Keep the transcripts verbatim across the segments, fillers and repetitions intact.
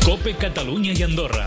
COPE Catalunya i Andorra.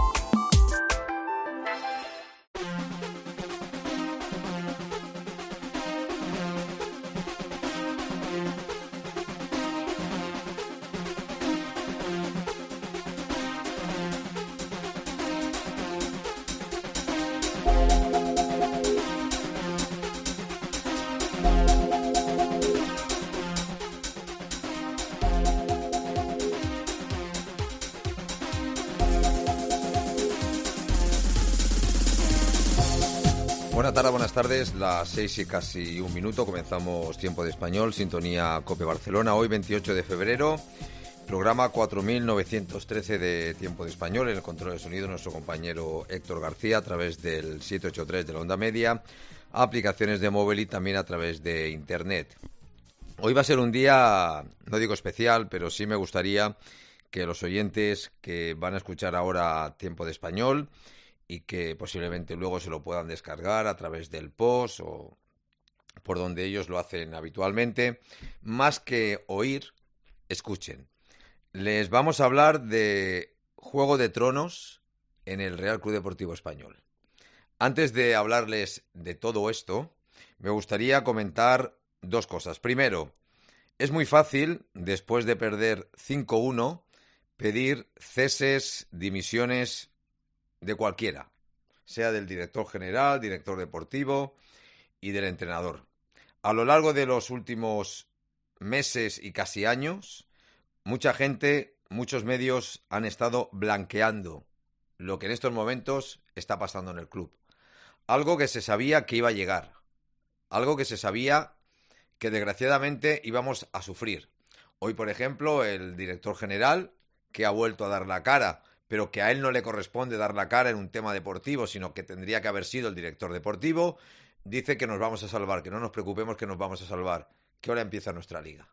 Buenas tardes, buenas tardes, las seis y casi un minuto, comenzamos Tiempo de Español, sintonía COPE Barcelona, hoy veintiocho de febrero, programa cuatro mil novecientos trece de Tiempo de Español, en el control de sonido nuestro compañero Héctor García a través del siete ocho tres de la onda media, aplicaciones de móvil y también a través de internet. Hoy va a ser un día, no digo especial, pero sí me gustaría que los oyentes que van a escuchar ahora Tiempo de Español y que posiblemente luego se lo puedan descargar a través del post o por donde ellos lo hacen habitualmente, más que oír, escuchen. Les vamos a hablar de Juego de Tronos en el Real Club Deportivo Español. Antes de hablarles de todo esto, me gustaría comentar dos cosas. Primero, es muy fácil, después de perder cinco uno, pedir ceses, dimisiones de cualquiera, sea del director general, director deportivo y del entrenador. A lo largo de los últimos meses y casi años, mucha gente, muchos medios han estado blanqueando lo que en estos momentos está pasando en el club. Algo que se sabía que iba a llegar, algo que se sabía que desgraciadamente íbamos a sufrir. Hoy, por ejemplo, el director general, que ha vuelto a dar la cara, pero que a él no le corresponde dar la cara en un tema deportivo, sino que tendría que haber sido el director deportivo, dice que nos vamos a salvar, que no nos preocupemos, que nos vamos a salvar, que ahora empieza nuestra liga.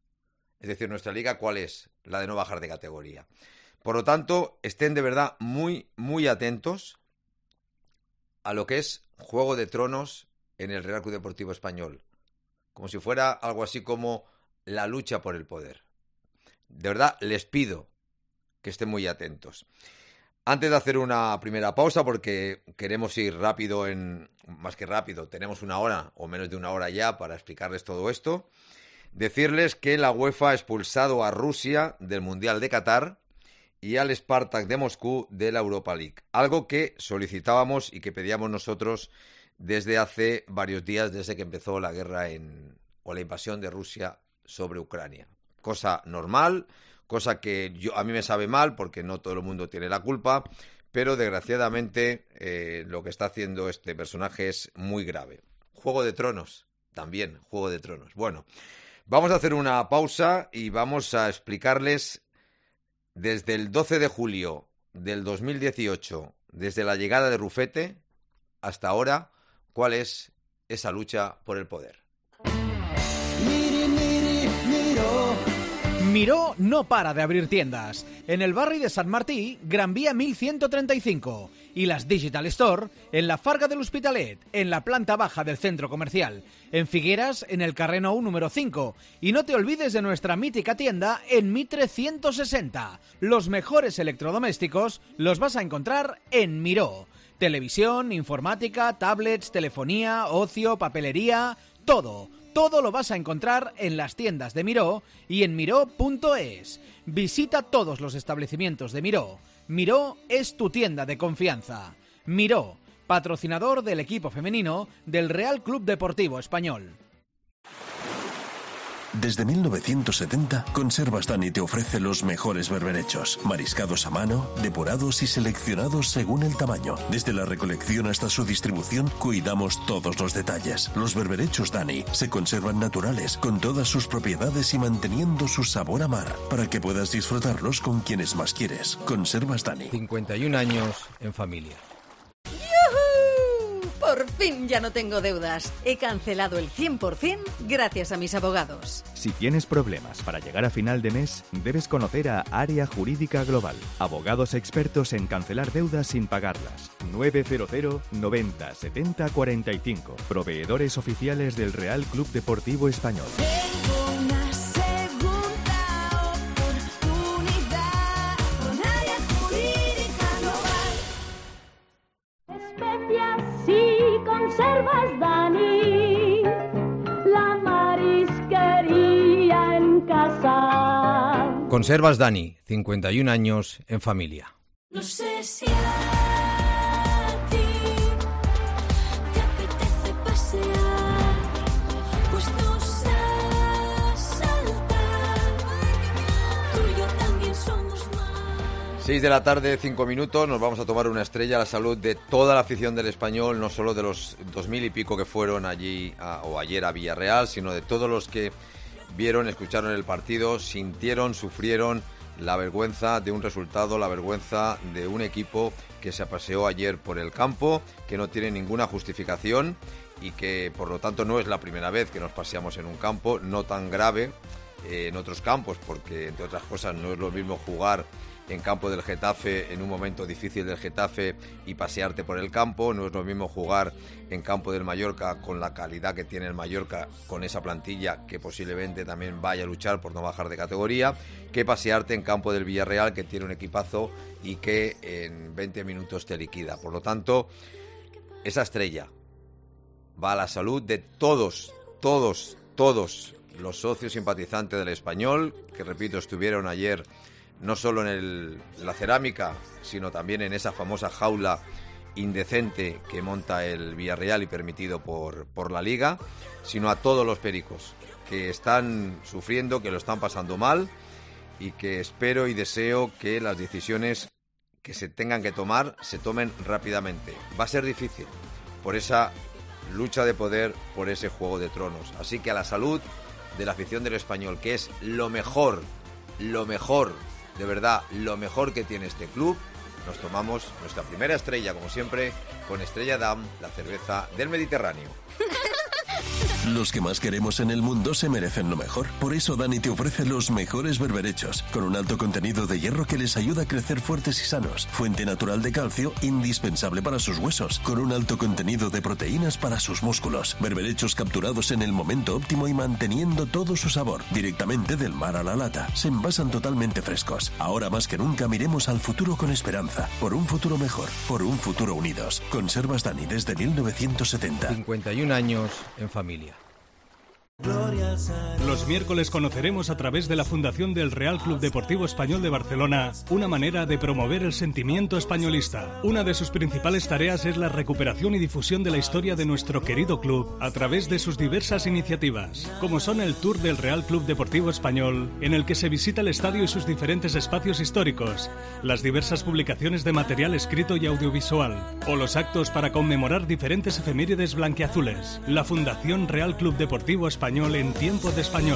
Es decir, nuestra liga, ¿cuál es? La de no bajar de categoría. Por lo tanto, estén de verdad muy, muy atentos a lo que es Juego de Tronos en el Real Club Deportivo Español, como si fuera algo así como la lucha por el poder. De verdad, les pido que estén muy atentos. Antes de hacer una primera pausa, porque queremos ir rápido, en más que rápido, tenemos una hora o menos de una hora ya para explicarles todo esto, decirles que la UEFA ha expulsado a Rusia del Mundial de Qatar y al Spartak de Moscú de la Europa League, algo que solicitábamos y que pedíamos nosotros desde hace varios días, desde que empezó la guerra en, o la invasión de Rusia sobre Ucrania. Cosa normal, cosa que yo, a mí me sabe mal porque no todo el mundo tiene la culpa, pero desgraciadamente eh, lo que está haciendo este personaje es muy grave. Juego de Tronos, también, Juego de Tronos. Bueno, vamos a hacer una pausa y vamos a explicarles desde el doce de julio del dos mil dieciocho, desde la llegada de Rufete hasta ahora, cuál es esa lucha por el poder. Miró no para de abrir tiendas. En el barri de Sant Martí, Gran Vía mil ciento treinta y cinco. Y las Digital Store en la Farga de l'Hospitalet, en la planta baja del centro comercial. En Figueras, en el carrer Nou número cinco. Y no te olvides de nuestra mítica tienda en Mitre ciento sesenta. Los mejores electrodomésticos los vas a encontrar en Miró. Televisión, informática, tablets, telefonía, ocio, papelería, todo. Todo lo vas a encontrar en las tiendas de Miró y en miró punto es. Visita todos los establecimientos de Miró. Miró es tu tienda de confianza. Miró, patrocinador del equipo femenino del Real Club Deportivo Español. Desde mil novecientos setenta, Conservas Dani te ofrece los mejores berberechos, mariscados a mano, depurados y seleccionados según el tamaño. Desde la recolección hasta su distribución, cuidamos todos los detalles. Los berberechos Dani se conservan naturales, con todas sus propiedades y manteniendo su sabor a mar, para que puedas disfrutarlos con quienes más quieres. Conservas Dani. cincuenta y un años en familia. Por fin ya no tengo deudas. He cancelado el cien por ciento gracias a mis abogados. Si tienes problemas para llegar a final de mes, debes conocer a Área Jurídica Global. Abogados expertos en cancelar deudas sin pagarlas. nueve cero cero noventa setenta cuarenta y cinco. Proveedores oficiales del Real Club Deportivo Español. Tengo una segunda oportunidad con Conservas Dani, la marisquería en casa. Conservas Dani, cincuenta y un años en familia. No sé si a ti te apetece pasear, pues nos a saltar, tú y yo también somos más. seis de la tarde, cinco minutos, nos vamos a tomar una estrella a la salud de toda la afición del Español, no solo de los dos mil y pico que fueron allí a, o ayer a Villarreal, sino de todos los que vieron, escucharon el partido, sintieron, sufrieron la vergüenza de un resultado, la vergüenza de un equipo que se paseó ayer por el campo, que no tiene ninguna justificación y que por lo tanto no es la primera vez que nos paseamos en un campo, no tan grave eh, en otros campos, porque entre otras cosas no es lo mismo jugar en campo del Getafe en un momento difícil del Getafe y pasearte por el campo, no es lo mismo jugar en campo del Mallorca con la calidad que tiene el Mallorca, con esa plantilla que posiblemente también vaya a luchar por no bajar de categoría, que pasearte en campo del Villarreal, que tiene un equipazo y que en veinte minutos te liquida. Por lo tanto, esa estrella va a la salud de todos, todos, todos los socios simpatizantes del Español, que repito, estuvieron ayer no solo en el, la cerámica, sino también en esa famosa jaula indecente que monta el Villarreal y permitido por, por la Liga, sino a todos los pericos que están sufriendo, que lo están pasando mal y que espero y deseo que las decisiones que se tengan que tomar se tomen rápidamente. Va a ser difícil por esa lucha de poder, por ese juego de tronos. Así que a la salud de la afición del Español, que es lo mejor, lo mejor, de verdad, lo mejor que tiene este club, nos tomamos nuestra primera estrella, como siempre, con Estrella Damm, la cerveza del Mediterráneo. Los que más queremos en el mundo se merecen lo mejor. Por eso Dani te ofrece los mejores berberechos, con un alto contenido de hierro que les ayuda a crecer fuertes y sanos. Fuente natural de calcio, indispensable para sus huesos, con un alto contenido de proteínas para sus músculos. Berberechos capturados en el momento óptimo y manteniendo todo su sabor, directamente del mar a la lata. Se envasan totalmente frescos. Ahora más que nunca miremos al futuro con esperanza. Por un futuro mejor, por un futuro unidos. Conservas Dani desde mil novecientos setenta. cincuenta y un años en familia. Los miércoles conoceremos a través de la Fundación del Real Club Deportivo Español de Barcelona una manera de promover el sentimiento españolista. Una de sus principales tareas es la recuperación y difusión de la historia de nuestro querido club a través de sus diversas iniciativas, como son el Tour del Real Club Deportivo Español, en el que se visita el estadio y sus diferentes espacios históricos, las diversas publicaciones de material escrito y audiovisual, o los actos para conmemorar diferentes efemérides blanquiazules. La Fundación Real Club Deportivo Español en tiempo de español.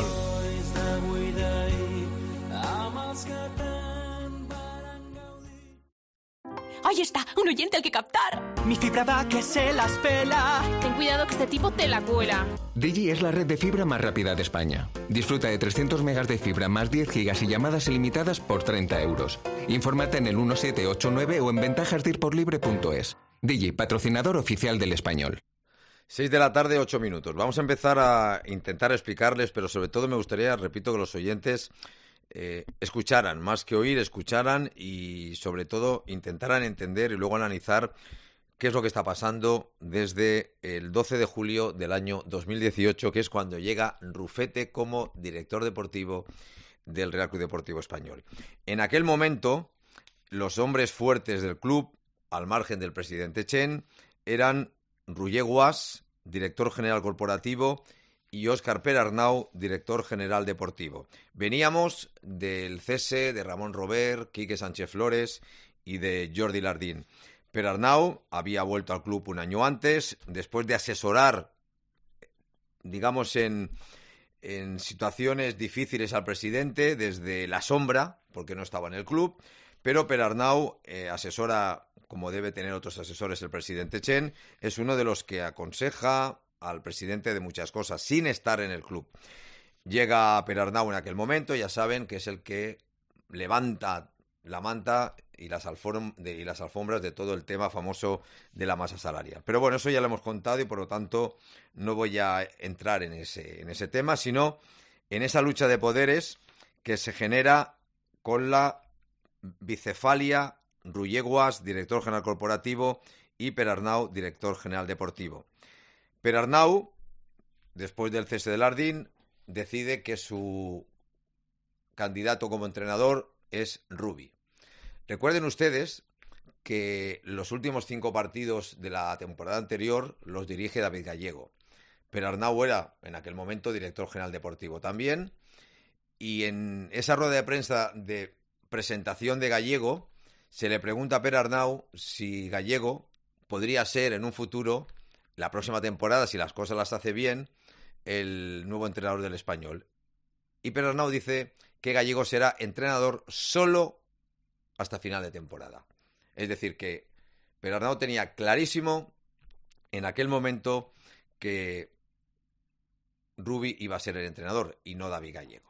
¡Ahí está! ¡Un oyente al que captar! Mi fibra va que se las pela. Ten cuidado que este tipo te la cuela. Digi es la red de fibra más rápida de España. Disfruta de trescientos megas de fibra más diez gigas y llamadas ilimitadas por treinta euros. Infórmate en el uno siete ocho nueve o en ventajas dir por libre punto es. Digi, patrocinador oficial del Español. seis de la tarde, ocho minutos. Vamos a empezar a intentar explicarles, pero sobre todo me gustaría, repito, que los oyentes eh, escucharan, más que oír, escucharan y sobre todo intentaran entender y luego analizar qué es lo que está pasando desde el doce de julio del año dos mil dieciocho, que es cuando llega Rufete como director deportivo del Real Club Deportivo Español. En aquel momento, los hombres fuertes del club, al margen del presidente Chen, eran Roger Guas, director general corporativo, y Óscar Perarnau, director general deportivo. Veníamos del cese de Ramón Robert, Quique Sánchez Flores y de Jordi Lardín. Perarnau había vuelto al club un año antes, después de asesorar, digamos, en, en situaciones difíciles al presidente desde la sombra, porque no estaba en el club, pero Perarnau eh, asesora, como debe tener otros asesores el presidente Chen, es uno de los que aconseja al presidente de muchas cosas, sin estar en el club. Llega Perarnau en aquel momento, ya saben que es el que levanta la manta y las, alform- de, y las alfombras de todo el tema famoso de la masa salarial. Pero bueno, eso ya lo hemos contado y por lo tanto no voy a entrar en ese, en ese tema, sino en esa lucha de poderes que se genera con la bicefalia Roger Guas, director general corporativo, y Perarnau, director general deportivo. Perarnau, después del cese de Lardín, decide que su candidato como entrenador es Rubi. Recuerden ustedes que los últimos cinco partidos de la temporada anterior los dirige David Gallego. Perarnau era, en aquel momento, director general deportivo también, y en esa rueda de prensa de presentación de Gallego se le pregunta a Perarnau si Gallego podría ser en un futuro, la próxima temporada, si las cosas las hace bien, el nuevo entrenador del Español. Y Perarnau dice que Gallego será entrenador solo hasta final de temporada. Es decir, que Perarnau tenía clarísimo en aquel momento que Rubi iba a ser el entrenador y no David Gallego.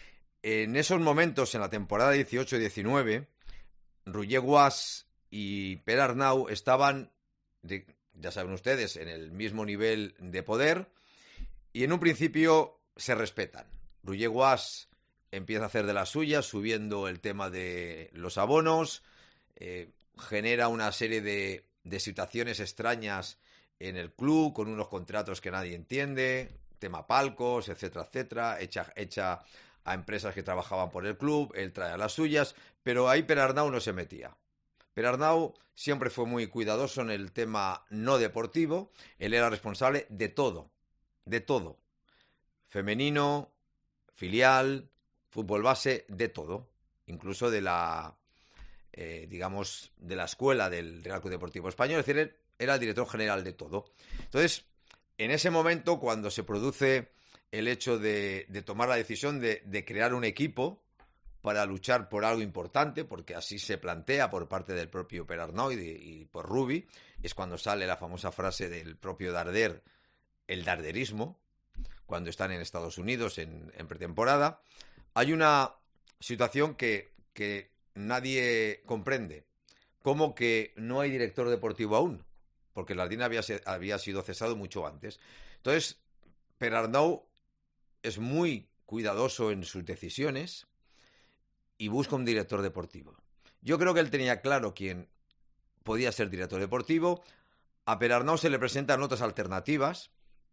En esos momentos, en la temporada dieciocho diecinueve, Roger Guas y Perarnau estaban, de, ya saben ustedes, en el mismo nivel de poder y en un principio se respetan. Roger Guas empieza a hacer de las suyas, subiendo el tema de los abonos, eh, genera una serie de, de situaciones extrañas en el club, con unos contratos que nadie entiende, tema palcos, etcétera, etcétera, echa, echa a empresas que trabajaban por el club, él trae a las suyas, pero ahí Perarnau no se metía. Perarnau siempre fue muy cuidadoso en el tema no deportivo, él era responsable de todo, de todo, femenino, filial, fútbol base, de todo, incluso de la, eh, digamos, de la escuela del Real Club Deportivo Español, es decir, él era el director general de todo. Entonces, en ese momento, cuando se produce el hecho de, de tomar la decisión de, de crear un equipo para luchar por algo importante, porque así se plantea por parte del propio Perarnau y, de, y por Rubi, es cuando sale la famosa frase del propio Darder, el darderismo, cuando están en Estados Unidos en, en pretemporada. Hay una situación que, que nadie comprende, como que no hay director deportivo aún, porque Lardín había, había sido cesado mucho antes. Entonces, Perarnau es muy cuidadoso en sus decisiones y busca un director deportivo. Yo creo que él tenía claro quién podía ser director deportivo. A Perarnau se le presentan otras alternativas.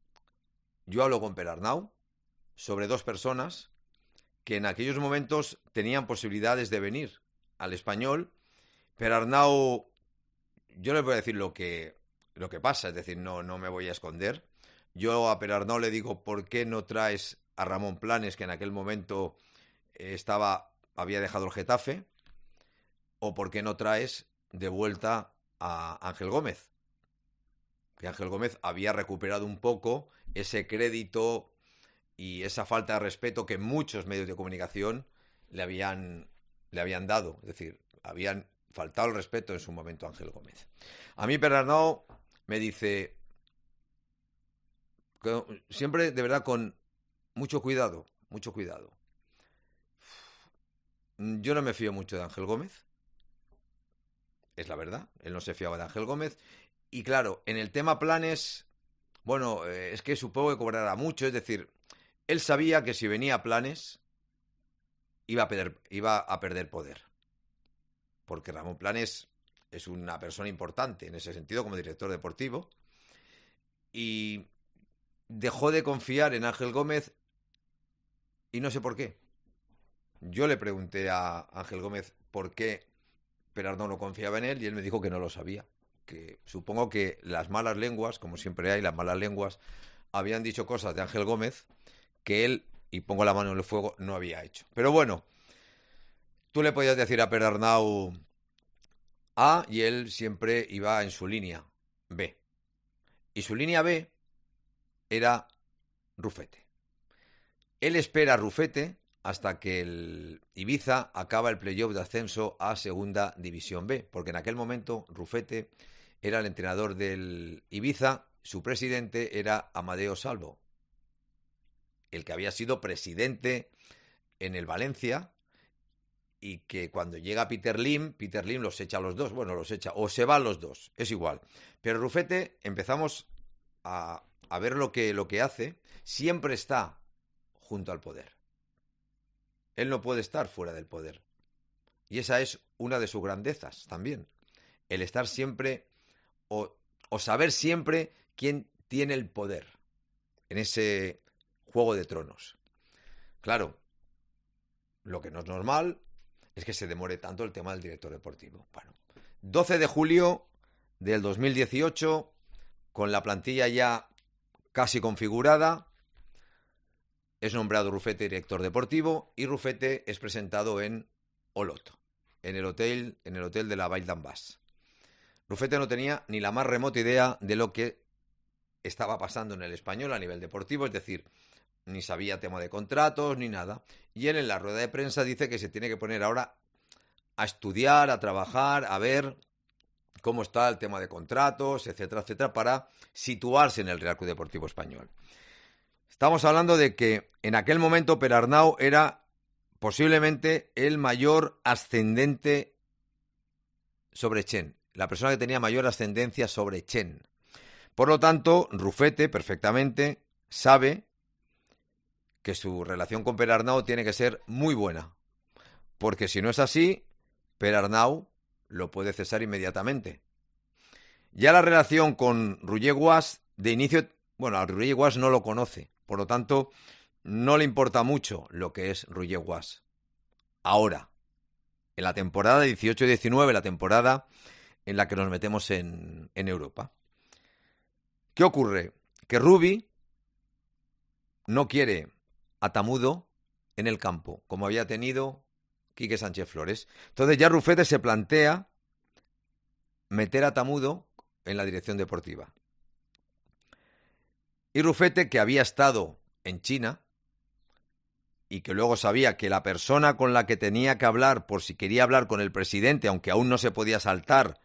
Yo hablo con Perarnau sobre dos personas que en aquellos momentos tenían posibilidades de venir al Español. Perarnau, yo les voy a decir lo que, lo que pasa, es decir, no, no me voy a esconder. Yo a Perarnau le digo, ¿por qué no traes a Ramón Planes, que en aquel momento estaba, había dejado el Getafe? ¿O por qué no traes de vuelta a Ángel Gómez? Que Ángel Gómez había recuperado un poco ese crédito y esa falta de respeto que muchos medios de comunicación le habían, le habían dado. Es decir, habían faltado el respeto en su momento a Ángel Gómez. A mí Perarnau me dice, siempre de verdad con mucho cuidado, mucho cuidado. Yo no me fío mucho de Ángel Gómez, es la verdad, él no se fiaba de Ángel Gómez. Y claro, en el tema Planes, bueno, eh, es que supongo que cobrará mucho, es decir, él sabía que si venía Planes iba a perder, iba a perder poder, porque Ramón Planes es una persona importante en ese sentido como director deportivo, y dejó de confiar en Ángel Gómez y no sé por qué. Yo le pregunté a Ángel Gómez por qué Perarnau no confiaba en él y él me dijo que no lo sabía. Que supongo que las malas lenguas, como siempre hay, las malas lenguas, habían dicho cosas de Ángel Gómez que él, y pongo la mano en el fuego, no había hecho. Pero bueno, tú le podías decir a Perarnau A y él siempre iba en su línea B. Y su línea B era Rufete. Él espera a Rufete hasta que el Ibiza acaba el playoff de ascenso a Segunda División B, porque en aquel momento Rufete era el entrenador del Ibiza, su presidente era Amadeo Salvo, el que había sido presidente en el Valencia y que cuando llega Peter Lim, Peter Lim los echa a los dos, bueno, los echa, o se van los dos, es igual. Pero Rufete, empezamos a, a ver lo que, lo que hace, siempre está junto al poder. Él no puede estar fuera del poder. Y esa es una de sus grandezas también. El estar siempre o, o saber siempre quién tiene el poder en ese Juego de Tronos. Claro, lo que no es normal es que se demore tanto el tema del director deportivo. Bueno, doce de julio del dos mil dieciocho, con la plantilla ya casi configurada, es nombrado Rufete director deportivo y Rufete es presentado en Olot, en el hotel, en el hotel de la Vall d'en Bas. Rufete no tenía ni la más remota idea de lo que estaba pasando en el Español a nivel deportivo, es decir, ni sabía tema de contratos ni nada. Y él en la rueda de prensa dice que se tiene que poner ahora a estudiar, a trabajar, a ver cómo está el tema de contratos, etcétera, etcétera, para situarse en el Real Club Deportivo Español. Estamos hablando de que en aquel momento Perarnau era posiblemente el mayor ascendente sobre Chen, la persona que tenía mayor ascendencia sobre Chen. Por lo tanto, Rufete perfectamente sabe que su relación con Perarnau tiene que ser muy buena, porque si no es así, Perarnau lo puede cesar inmediatamente. Ya la relación con Roger Guas, de inicio, bueno, a Roger Guas no lo conoce, por lo tanto, no le importa mucho lo que es Roger Guas. Ahora, en la temporada dieciocho diecinueve, la temporada en la que nos metemos en, en Europa. ¿Qué ocurre? Que Rubi no quiere a Tamudo en el campo, como había tenido Quique Sánchez Flores. Entonces ya Rufete se plantea meter a Tamudo en la dirección deportiva. Y Rufete, que había estado en China y que luego sabía que la persona con la que tenía que hablar, por si quería hablar con el presidente, aunque aún no se podía saltar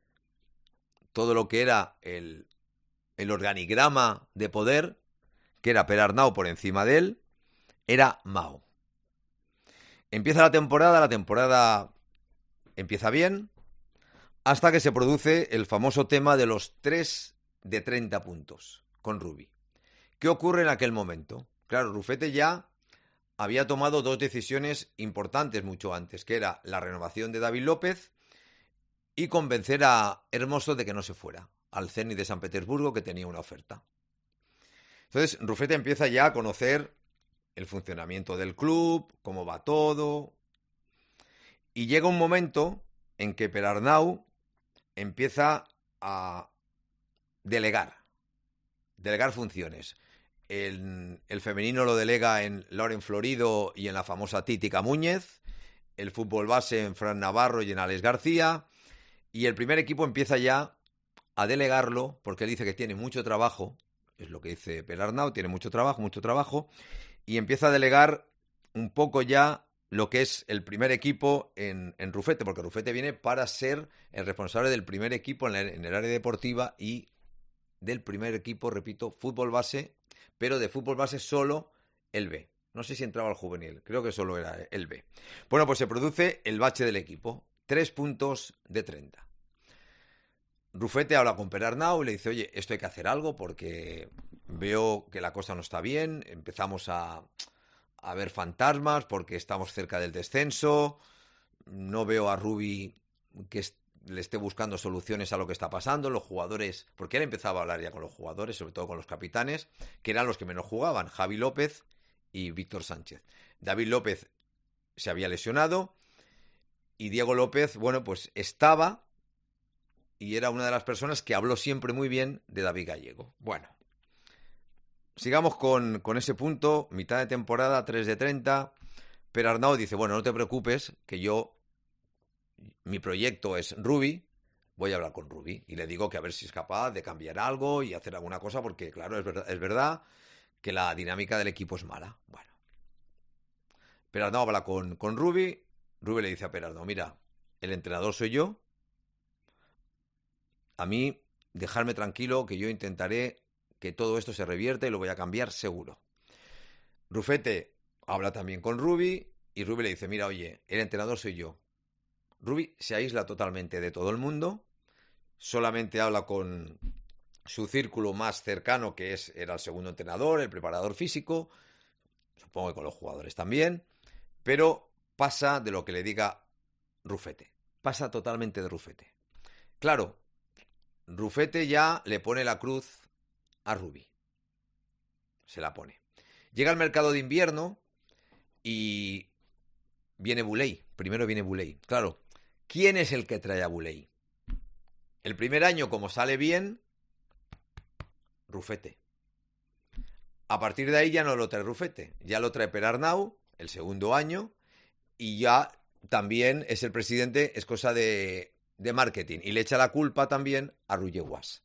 todo lo que era el, el organigrama de poder, que era Perarnau por encima de él, era Mao. Empieza la temporada, la temporada empieza bien, hasta que se produce el famoso tema de los tres de treinta puntos con Rubi. ¿Qué ocurre en aquel momento? Claro, Rufete ya había tomado dos decisiones importantes mucho antes, que era la renovación de David López y convencer a Hermoso de que no se fuera al Zenit de San Petersburgo, que tenía una oferta. Entonces, Rufete empieza ya a conocer el funcionamiento del club, cómo va todo, y llega un momento en que Perarnau empieza a delegar, delegar funciones. El, el femenino lo delega en Lauren Florido y en la famosa Titi Camúñez, el fútbol base en Fran Navarro y en Alex García, y el primer equipo empieza ya a delegarlo, porque él dice que tiene mucho trabajo, es lo que dice Perarnau, tiene mucho trabajo, mucho trabajo, y empieza a delegar un poco ya lo que es el primer equipo en, en Rufete, porque Rufete viene para ser el responsable del primer equipo en, la, en el área deportiva y del primer equipo, repito, fútbol base, pero de fútbol base solo el B. No sé si entraba el juvenil, creo que solo era el B. Bueno, pues se produce el bache del equipo, tres puntos de treinta. Rufete habla con Perarnau y le dice, oye, esto hay que hacer algo porque veo que la cosa no está bien, empezamos a, a ver fantasmas porque estamos cerca del descenso, no veo a Rubi que est- le esté buscando soluciones a lo que está pasando, los jugadores, porque él empezaba a hablar ya con los jugadores, sobre todo con los capitanes, que eran los que menos jugaban, Javi López y Víctor Sánchez. David López se había lesionado y Diego López, bueno, pues estaba y era una de las personas que habló siempre muy bien de David Gallego. Bueno, sigamos con, con ese punto, mitad de temporada, tres de treinta. Perarnau dice, bueno, no te preocupes, que yo, mi proyecto es Rubi, voy a hablar con Rubi y le digo que a ver si es capaz de cambiar algo y hacer alguna cosa, porque claro, es verdad, es verdad que la dinámica del equipo es mala. Bueno, Perarnau habla con, con Rubi, Rubi le dice a Perarnau, mira, el entrenador soy yo, a mí dejarme tranquilo que yo intentaré que todo esto se revierta y lo voy a cambiar seguro. Rufete habla también con Rubi y Rubi le dice, mira, oye, el entrenador soy yo. Rubi se aísla totalmente de todo el mundo, solamente habla con su círculo más cercano, que es era el segundo entrenador, el preparador físico, supongo que con los jugadores también, pero pasa de lo que le diga Rufete, pasa totalmente de Rufete. Claro, Rufete ya le pone la cruz a Rubí. Se la pone. Llega el mercado de invierno y viene Buley. Primero viene Buley. Claro, ¿quién es el que trae a Buley? El primer año, como sale bien, Rufete. A partir de ahí ya no lo trae Rufete. Ya lo trae Perarnau, el segundo año, y ya también es el presidente, es cosa de, de marketing. Y le echa la culpa también a Roger Guas.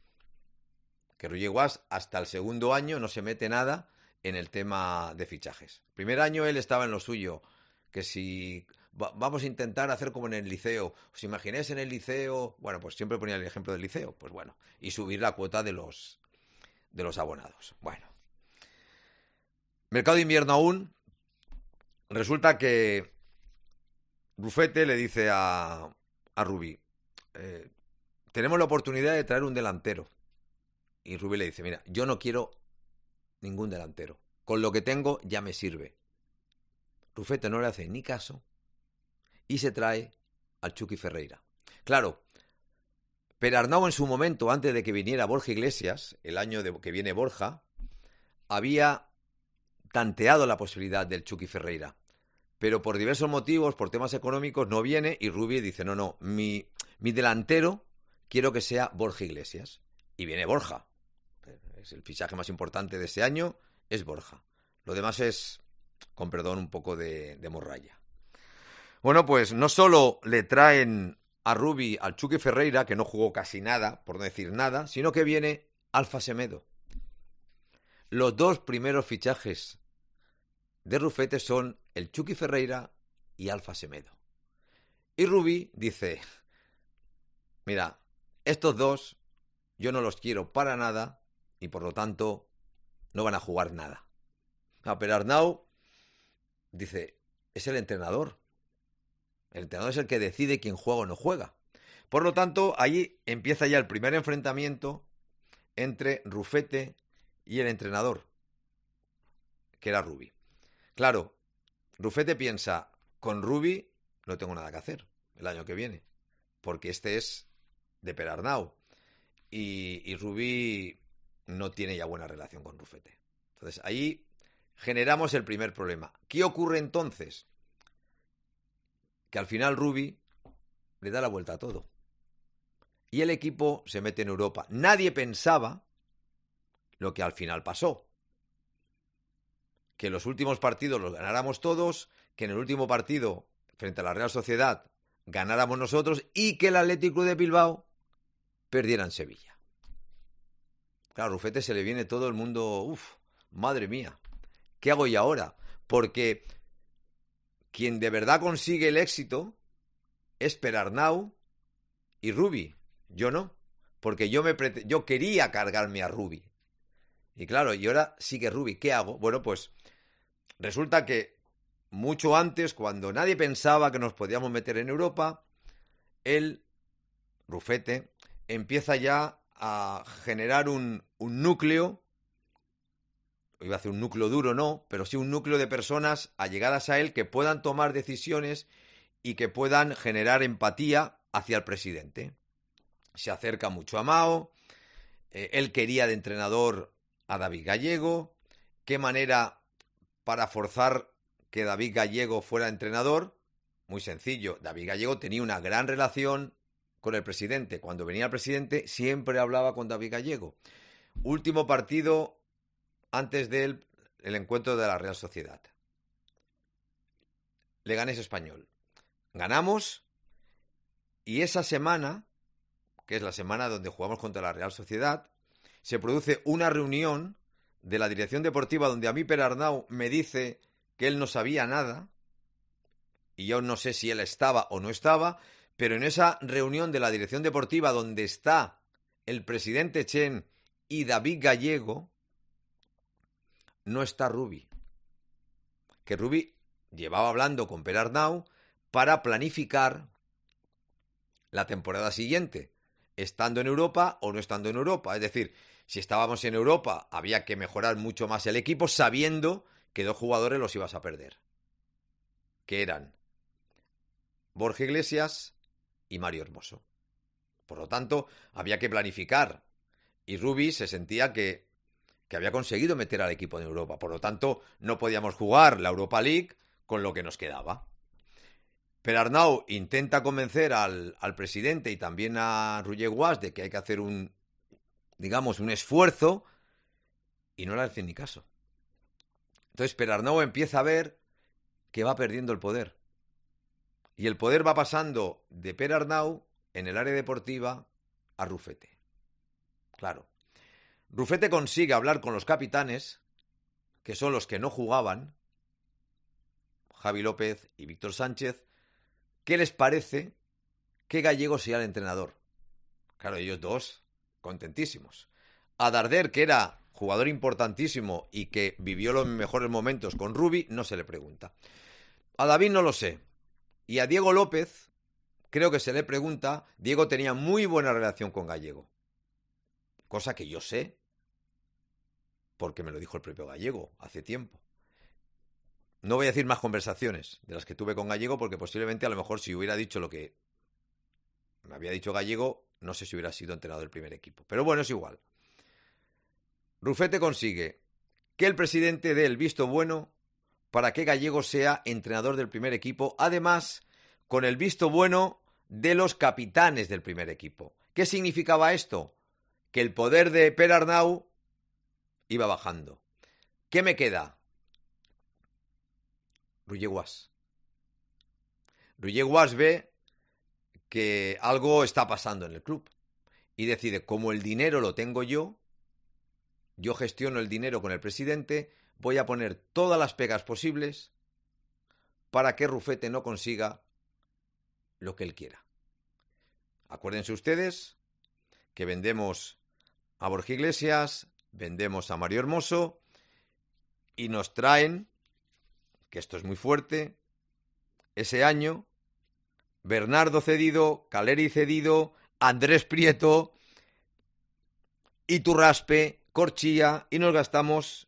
Que Roger Guas hasta el segundo año no se mete nada en el tema de fichajes. El primer año él estaba en lo suyo, que si va, vamos a intentar hacer como en el liceo, os imagináis en el liceo, bueno, pues siempre ponía el ejemplo del liceo, pues bueno, y subir la cuota de los, de los abonados. Bueno. Mercado de invierno aún, resulta que Rufete le dice a, a Rubí, eh, tenemos la oportunidad de traer un delantero. Y Rubí le dice, mira, yo no quiero ningún delantero. Con lo que tengo ya me sirve. Rufete no le hace ni caso y se trae al Chucky Ferreira. Claro, Perarnau en su momento, antes de que viniera Borja Iglesias, el año de que viene Borja, había tanteado la posibilidad del Chucky Ferreira. Pero por diversos motivos, por temas económicos, no viene y Rubí dice, no, no, mi, mi delantero quiero que sea Borja Iglesias. Y viene Borja. Es el fichaje más importante de ese año, es Borja. Lo demás es, con perdón, un poco de, de morralla. Bueno, pues no solo le traen a Rubí al Chucky Ferreira, que no jugó casi nada, por no decir nada, sino que viene Alfa Semedo. Los dos primeros fichajes de Rufete son el Chucky Ferreira y Alfa Semedo. Y Rubí dice, mira, estos dos yo no los quiero para nada y por lo tanto no van a jugar nada. A Perarnau dice, es el entrenador. El entrenador es el que decide quién juega o no juega. Por lo tanto, ahí empieza ya el primer enfrentamiento entre Rufete y el entrenador, que era Rubí. Claro, Rufete piensa, con Rubí no tengo nada que hacer el año que viene, porque este es de Perarnau. Y, y Rubí no tiene ya buena relación con Rufete. Entonces, ahí generamos el primer problema. ¿Qué ocurre entonces? Que al final Rubí le da la vuelta a todo. Y el equipo se mete en Europa. Nadie pensaba lo que al final pasó. Que los últimos partidos los ganáramos todos, que en el último partido, frente a la Real Sociedad, ganáramos nosotros y que el Athletic Club de Bilbao perdiera en Sevilla. Claro, a Rufete se le viene todo el mundo, uff, madre mía, ¿qué hago yo ahora? Porque quien de verdad consigue el éxito es Perarnau y Rubí. Yo no, porque yo, me prete- yo quería cargarme a Rubí. Y claro, y ahora sigue Rubí, ¿qué hago? Bueno, pues resulta que mucho antes, cuando nadie pensaba que nos podíamos meter en Europa, él, Rufete, empieza ya a generar un, un núcleo, iba a decir un núcleo duro, no, pero sí un núcleo de personas allegadas a él que puedan tomar decisiones y que puedan generar empatía hacia el presidente. Se acerca mucho a Mao, eh, él quería de entrenador a David Gallego. ¿Qué manera para forzar que David Gallego fuera entrenador? Muy sencillo, David Gallego tenía una gran relación con el presidente. Cuando venía el presidente siempre hablaba con David Gallego. Último partido antes del el encuentro de la Real Sociedad. Leganés Español. Ganamos y esa semana, que es la semana donde jugamos contra la Real Sociedad, se produce una reunión de la dirección deportiva donde a mí Perarnau me dice que él no sabía nada y yo no sé si él estaba o no estaba, pero en esa reunión de la dirección deportiva donde está el presidente Chen y David Gallego, no está Rubí. Que Rubí llevaba hablando con Perarnau para planificar la temporada siguiente, estando en Europa o no estando en Europa. Es decir, si estábamos en Europa había que mejorar mucho más el equipo sabiendo que dos jugadores los ibas a perder, que eran Borja Iglesias y Mario Hermoso. Por lo tanto, había que planificar. Y Rubi se sentía que, que había conseguido meter al equipo en Europa. Por lo tanto, no podíamos jugar la Europa League con lo que nos quedaba. Pero Arnau intenta convencer al, al presidente y también a Roger Guas de que hay que hacer un, digamos, un esfuerzo, y no le hacen ni caso. Entonces, pero Arnau empieza a ver que va perdiendo el poder. Y el poder va pasando de Per Arnau en el área deportiva a Rufete. Claro. Rufete consigue hablar con los capitanes, que son los que no jugaban, Javi López y Víctor Sánchez. ¿Qué les parece que Gallego sea el entrenador? Claro, ellos dos, contentísimos. A Darder, que era jugador importantísimo y que vivió los mejores momentos con Rubi, no se le pregunta. A David no lo sé. Y a Diego López, creo que se le pregunta. Diego tenía muy buena relación con Gallego. Cosa que yo sé, porque me lo dijo el propio Gallego hace tiempo. No voy a decir más conversaciones de las que tuve con Gallego, porque posiblemente a lo mejor si hubiera dicho lo que me había dicho Gallego, no sé si hubiera sido entrenador del primer equipo. Pero bueno, es igual. Rufete consigue que el presidente dé el visto bueno para que Gallego sea entrenador del primer equipo, además con el visto bueno de los capitanes del primer equipo. ¿Qué significaba esto? Que el poder de Per Arnau iba bajando. ¿Qué me queda? Roger Guas. Roger Guas ve que algo está pasando en el club y decide, como el dinero lo tengo yo, yo gestiono el dinero con el presidente, voy a poner todas las pegas posibles para que Rufete no consiga lo que él quiera. Acuérdense ustedes que vendemos a Borja Iglesias, vendemos a Mario Hermoso y nos traen, que esto es muy fuerte, ese año, Bernardo cedido, Caleri cedido, Andrés Prieto, Iturraspe, Corchilla, y nos gastamos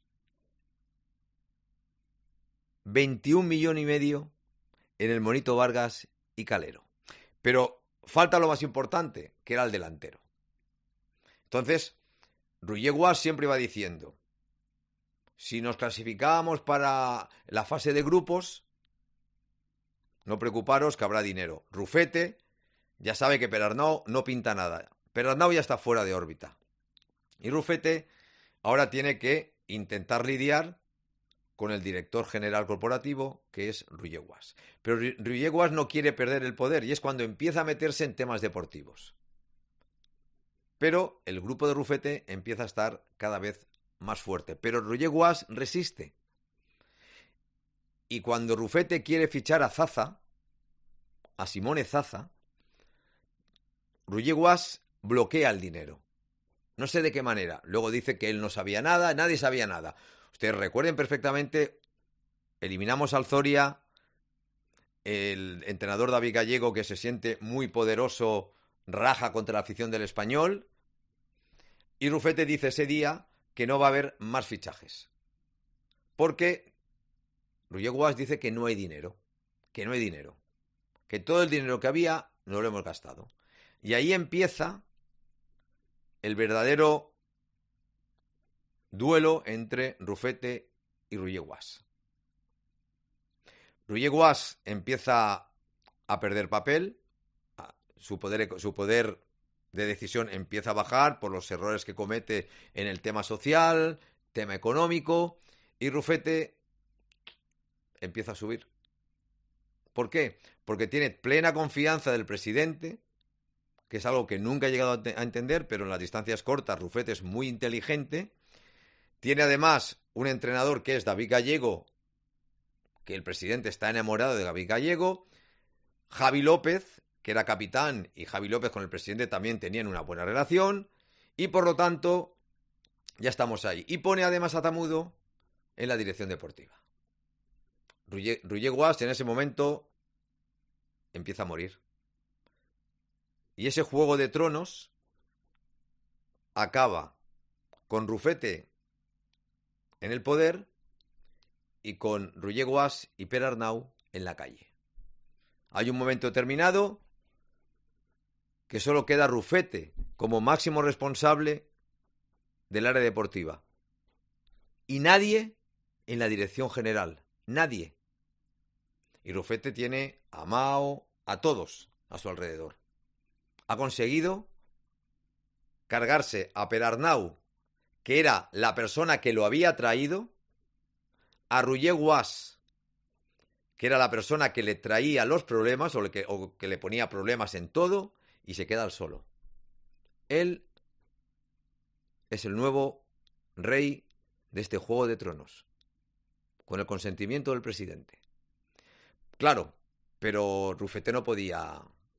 veintiún millones y medio en el Monito Vargas y Calero. Pero falta lo más importante, que era el delantero. Entonces, Roger Guas siempre iba diciendo, si nos clasificábamos para la fase de grupos, no preocuparos que habrá dinero. Rufete ya sabe que Per Arnau no pinta nada. Per Arnau ya está fuera de órbita. Y Rufete ahora tiene que intentar lidiar con el director general corporativo, que es Roger Guas. Pero Roger Guas no quiere perder el poder y es cuando empieza a meterse en temas deportivos. Pero el grupo de Rufete empieza a estar cada vez más fuerte. Pero Roger Guas resiste. Y cuando Rufete quiere fichar a Zaza, a Simone Zaza, Roger Guas bloquea el dinero. No sé de qué manera. Luego dice que él no sabía nada, nadie sabía nada. Ustedes recuerden perfectamente, eliminamos al Zoria, el entrenador David Gallego, que se siente muy poderoso, raja contra la afición del Español, y Rufete dice ese día que no va a haber más fichajes. Porque Roger Guas dice que no hay dinero, que no hay dinero, que todo el dinero que había no lo hemos gastado. Y ahí empieza el verdadero duelo entre Rufete y Roger Guas. Roger Guas empieza a perder papel, su poder, su poder de decisión empieza a bajar por los errores que comete en el tema social, tema económico, y Rufete empieza a subir. ¿Por qué? Porque tiene plena confianza del presidente, que es algo que nunca he llegado a entender, pero en las distancias cortas Rufete es muy inteligente. Tiene además un entrenador que es David Gallego, que el presidente está enamorado de David Gallego. Javi López, que era capitán, y Javi López con el presidente también tenían una buena relación, y por lo tanto ya estamos ahí. Y pone además a Tamudo en la dirección deportiva. Roger, Roger Guas en ese momento empieza a morir. Y ese juego de tronos acaba con Rufete en el poder y con Roger Guas y Per Arnau en la calle. Hay un momento determinado que solo queda Rufete como máximo responsable del área deportiva. Y nadie en la dirección general. Nadie. Y Rufete tiene a Mao, a todos a su alrededor. Ha conseguido cargarse a Per Arnau, que era la persona que lo había traído, a Roger Guas, que era la persona que le traía los problemas o, le que, o que le ponía problemas en todo, y se queda al solo. Él es el nuevo rey de este Juego de Tronos, con el consentimiento del presidente. Claro, pero Rufete no podía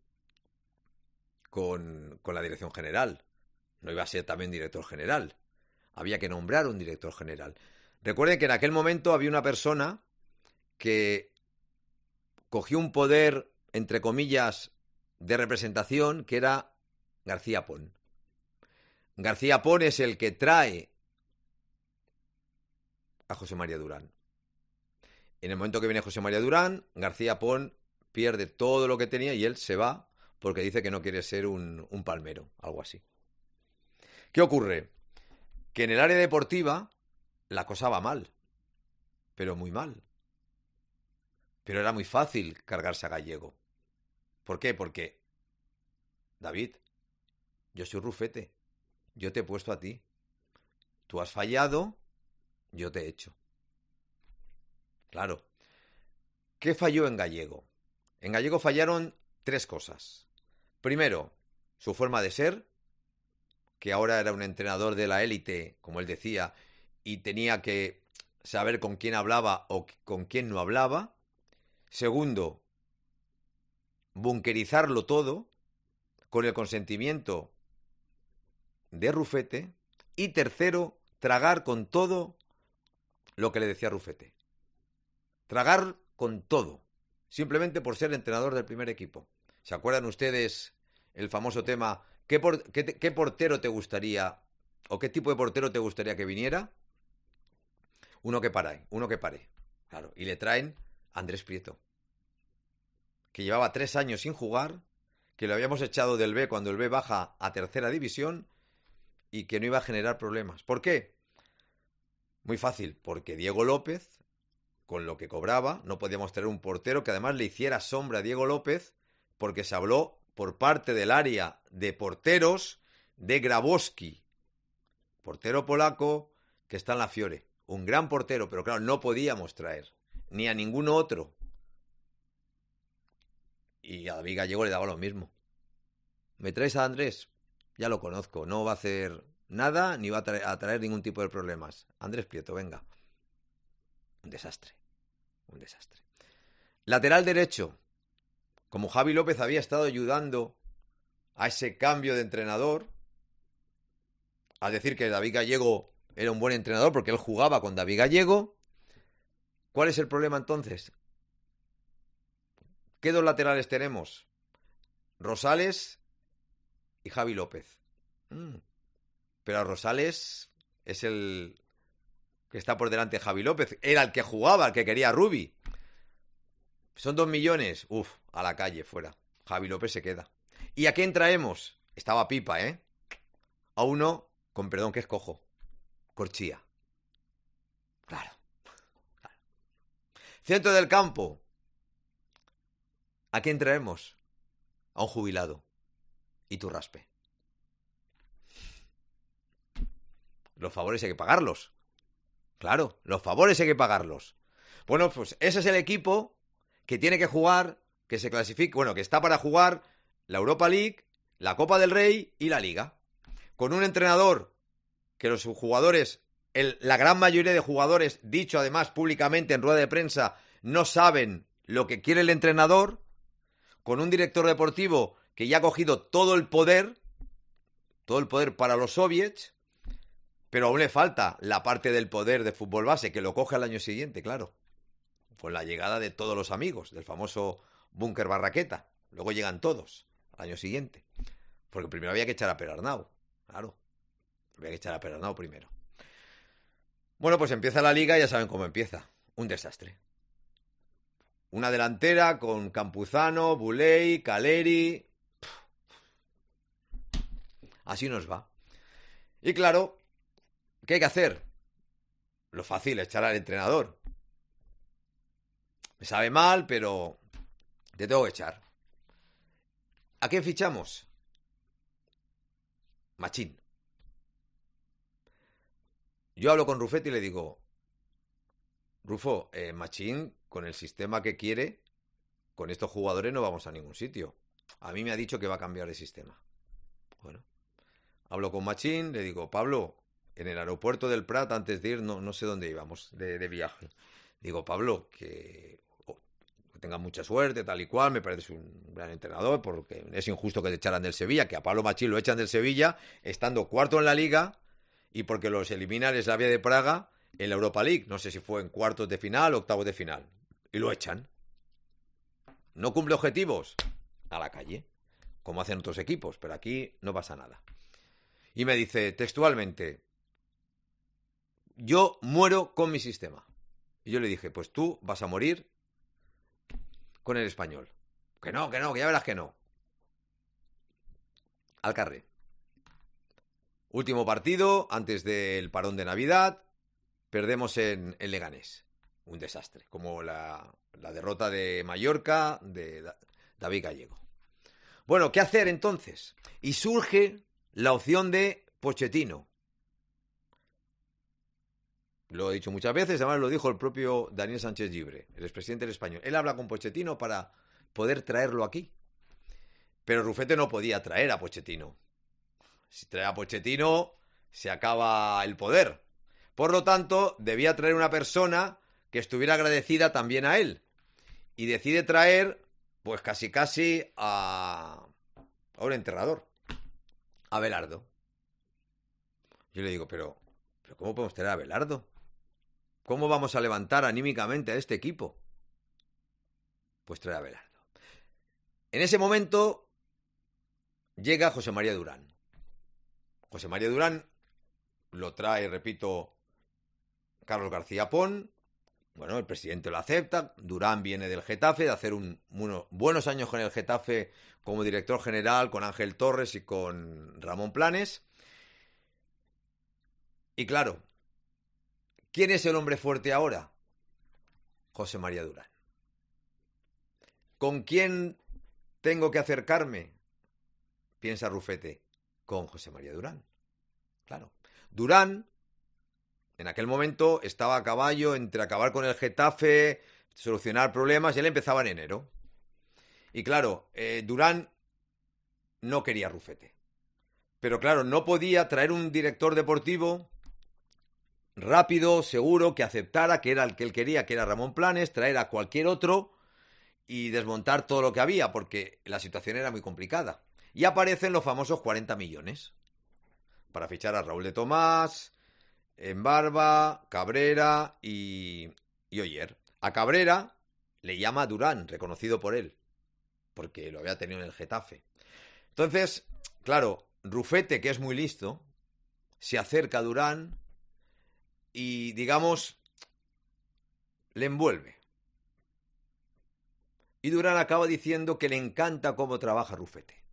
con, con la dirección general. No iba a ser también director general. Había que nombrar un director general. Recuerden que en aquel momento había una persona que cogió un poder, entre comillas, de representación, que era García Pon. García Pon es el que trae a José María Durán. En el momento que viene José María Durán, García Pon pierde todo lo que tenía y él se va porque dice que no quiere ser un, un palmero, algo así. ¿Qué ocurre? Que en el área deportiva la cosa va mal, pero muy mal. Pero era muy fácil cargarse a Gallego. ¿Por qué? Porque, David, yo soy Rufete, yo te he puesto a ti. Tú has fallado, yo te he hecho. Claro. ¿Qué falló en Gallego? En Gallego fallaron tres cosas. Primero, su forma de ser, que ahora era un entrenador de la élite, como él decía, y tenía que saber con quién hablaba o con quién no hablaba. Segundo, bunkerizarlo todo con el consentimiento de Rufete. Y tercero, tragar con todo lo que le decía Rufete. Tragar con todo, simplemente por ser entrenador del primer equipo. ¿Se acuerdan ustedes el famoso tema? ¿Qué, por, qué, qué portero te gustaría o qué tipo de portero te gustaría que viniera? Uno que pare, uno que pare. Claro, y le traen a Andrés Prieto, que llevaba tres años sin jugar, que lo habíamos echado del B cuando el B baja a tercera división y que no iba a generar problemas. ¿Por qué? Muy fácil, porque Diego López, con lo que cobraba, no podíamos tener un portero que además le hiciera sombra a Diego López, porque se habló por parte del área de porteros de Grabowski, portero polaco que está en la Fiore. Un gran portero, pero claro, no podíamos traer ni a ningún otro. Y a David Gallego le daba lo mismo. ¿Me traes a Andrés? Ya lo conozco, no va a hacer nada ni va a traer, a traer ningún tipo de problemas. Andrés Prieto, venga. Un desastre, un desastre. Lateral derecho. Como Javi López había estado ayudando a ese cambio de entrenador, al decir que David Gallego era un buen entrenador porque él jugaba con David Gallego, ¿cuál es el problema entonces? ¿Qué dos laterales tenemos? Rosales y Javi López. Mm. Pero Rosales es el que está por delante de Javi López. Era el que jugaba, el que quería a Rubi. Son dos millones. Uf, a la calle, fuera. Javi López se queda. ¿Y a quién traemos? Estaba pipa, ¿eh? A uno, con perdón que es cojo. Corchía. Claro. claro. Centro del campo. ¿A quién traemos? A un jubilado. Iturraspe. Los favores hay que pagarlos. Claro, los favores hay que pagarlos. Bueno, pues ese es el equipo que tiene que jugar, que se clasifica, bueno, que está para jugar la Europa League, la Copa del Rey y la Liga. Con un entrenador que los jugadores, el, la gran mayoría de jugadores, dicho además públicamente en rueda de prensa, no saben lo que quiere el entrenador. Con un director deportivo que ya ha cogido todo el poder, todo el poder para los soviets, pero aún le falta la parte del poder de fútbol base, que lo coge al año siguiente, claro. Con la llegada de todos los amigos, del famoso búnker Barraqueta. Luego llegan todos al año siguiente. Porque primero había que echar a Per Arnau. Claro. Había que echar a Per Arnau primero. Bueno, pues empieza la liga y ya saben cómo empieza. Un desastre. Una delantera con Campuzano, Buley, Caleri. Así nos va. Y claro, ¿qué hay que hacer? Lo fácil, echar al entrenador. Me sabe mal, pero te tengo que echar. ¿A quién fichamos? Machín. Yo hablo con Rufete y le digo, Rufo, eh, Machín, con el sistema que quiere, con estos jugadores no vamos a ningún sitio. A mí me ha dicho que va a cambiar de sistema. Bueno, hablo con Machín, le digo, Pablo, en el aeropuerto del Prat, antes de ir, no, no sé dónde íbamos, de, de viaje. Digo, Pablo, que, oh, que tenga mucha suerte, tal y cual, me parece un gran entrenador, porque es injusto que te echaran del Sevilla, que a Pablo Machín lo echan del Sevilla, estando cuarto en la Liga, y porque los elimina el Slavia de Praga en la Europa League. No sé si fue en cuartos de final o octavos de final. Y lo echan. ¿No cumple objetivos? A la calle, como hacen otros equipos, pero aquí no pasa nada. Y me dice textualmente, yo muero con mi sistema. Y yo le dije, pues tú vas a morir con el Español. Que no, que no, que ya verás que no. Al carré. Último partido, antes del parón de Navidad, perdemos en, en Leganés. Un desastre, como la, la derrota de Mallorca de da, David Gallego. Bueno, ¿qué hacer entonces? Y surge la opción de Pochettino. Lo he dicho muchas veces, además lo dijo el propio Daniel Sánchez Llibre, el expresidente del Español. Él habla con Pochettino para poder traerlo aquí. Pero Rufete no podía traer a Pochettino. Si trae a Pochettino, se acaba el poder. Por lo tanto, debía traer una persona que estuviera agradecida también a él. Y decide traer, pues casi casi, a, a un entrenador. A Abelardo. Yo le digo, pero, pero ¿cómo podemos traer a Abelardo? ¿Cómo vamos a levantar anímicamente a este equipo? Pues trae a Abelardo. En ese momento llega José María Durán. José María Durán lo trae, repito, Carlos García Pon. Bueno, el presidente lo acepta. Durán viene del Getafe, de hacer un, unos buenos años con el Getafe como director general, con Ángel Torres y con Ramón Planes. Y claro, ¿quién es el hombre fuerte ahora? José María Durán. ¿Con quién tengo que acercarme? Piensa Rufete. Con José María Durán. Claro. Durán, en aquel momento, estaba a caballo entre acabar con el Getafe, solucionar problemas, y él empezaba en enero. Y claro, eh, Durán no quería a Rufete. Pero claro, no podía traer un director deportivo rápido, seguro, que aceptara que era el que él quería, que era Ramón Planes, traer a cualquier otro y desmontar todo lo que había, porque la situación era muy complicada. Y aparecen los famosos cuarenta millones para fichar a Raúl de Tomás, Embarba, Cabrera y, y Oyer. A Cabrera le llama Durán, reconocido por él, porque lo había tenido en el Getafe. Entonces, claro, Rufete, que es muy listo, se acerca a Durán y, digamos, le envuelve. Y Durán acaba diciendo que le encanta cómo trabaja Rufete.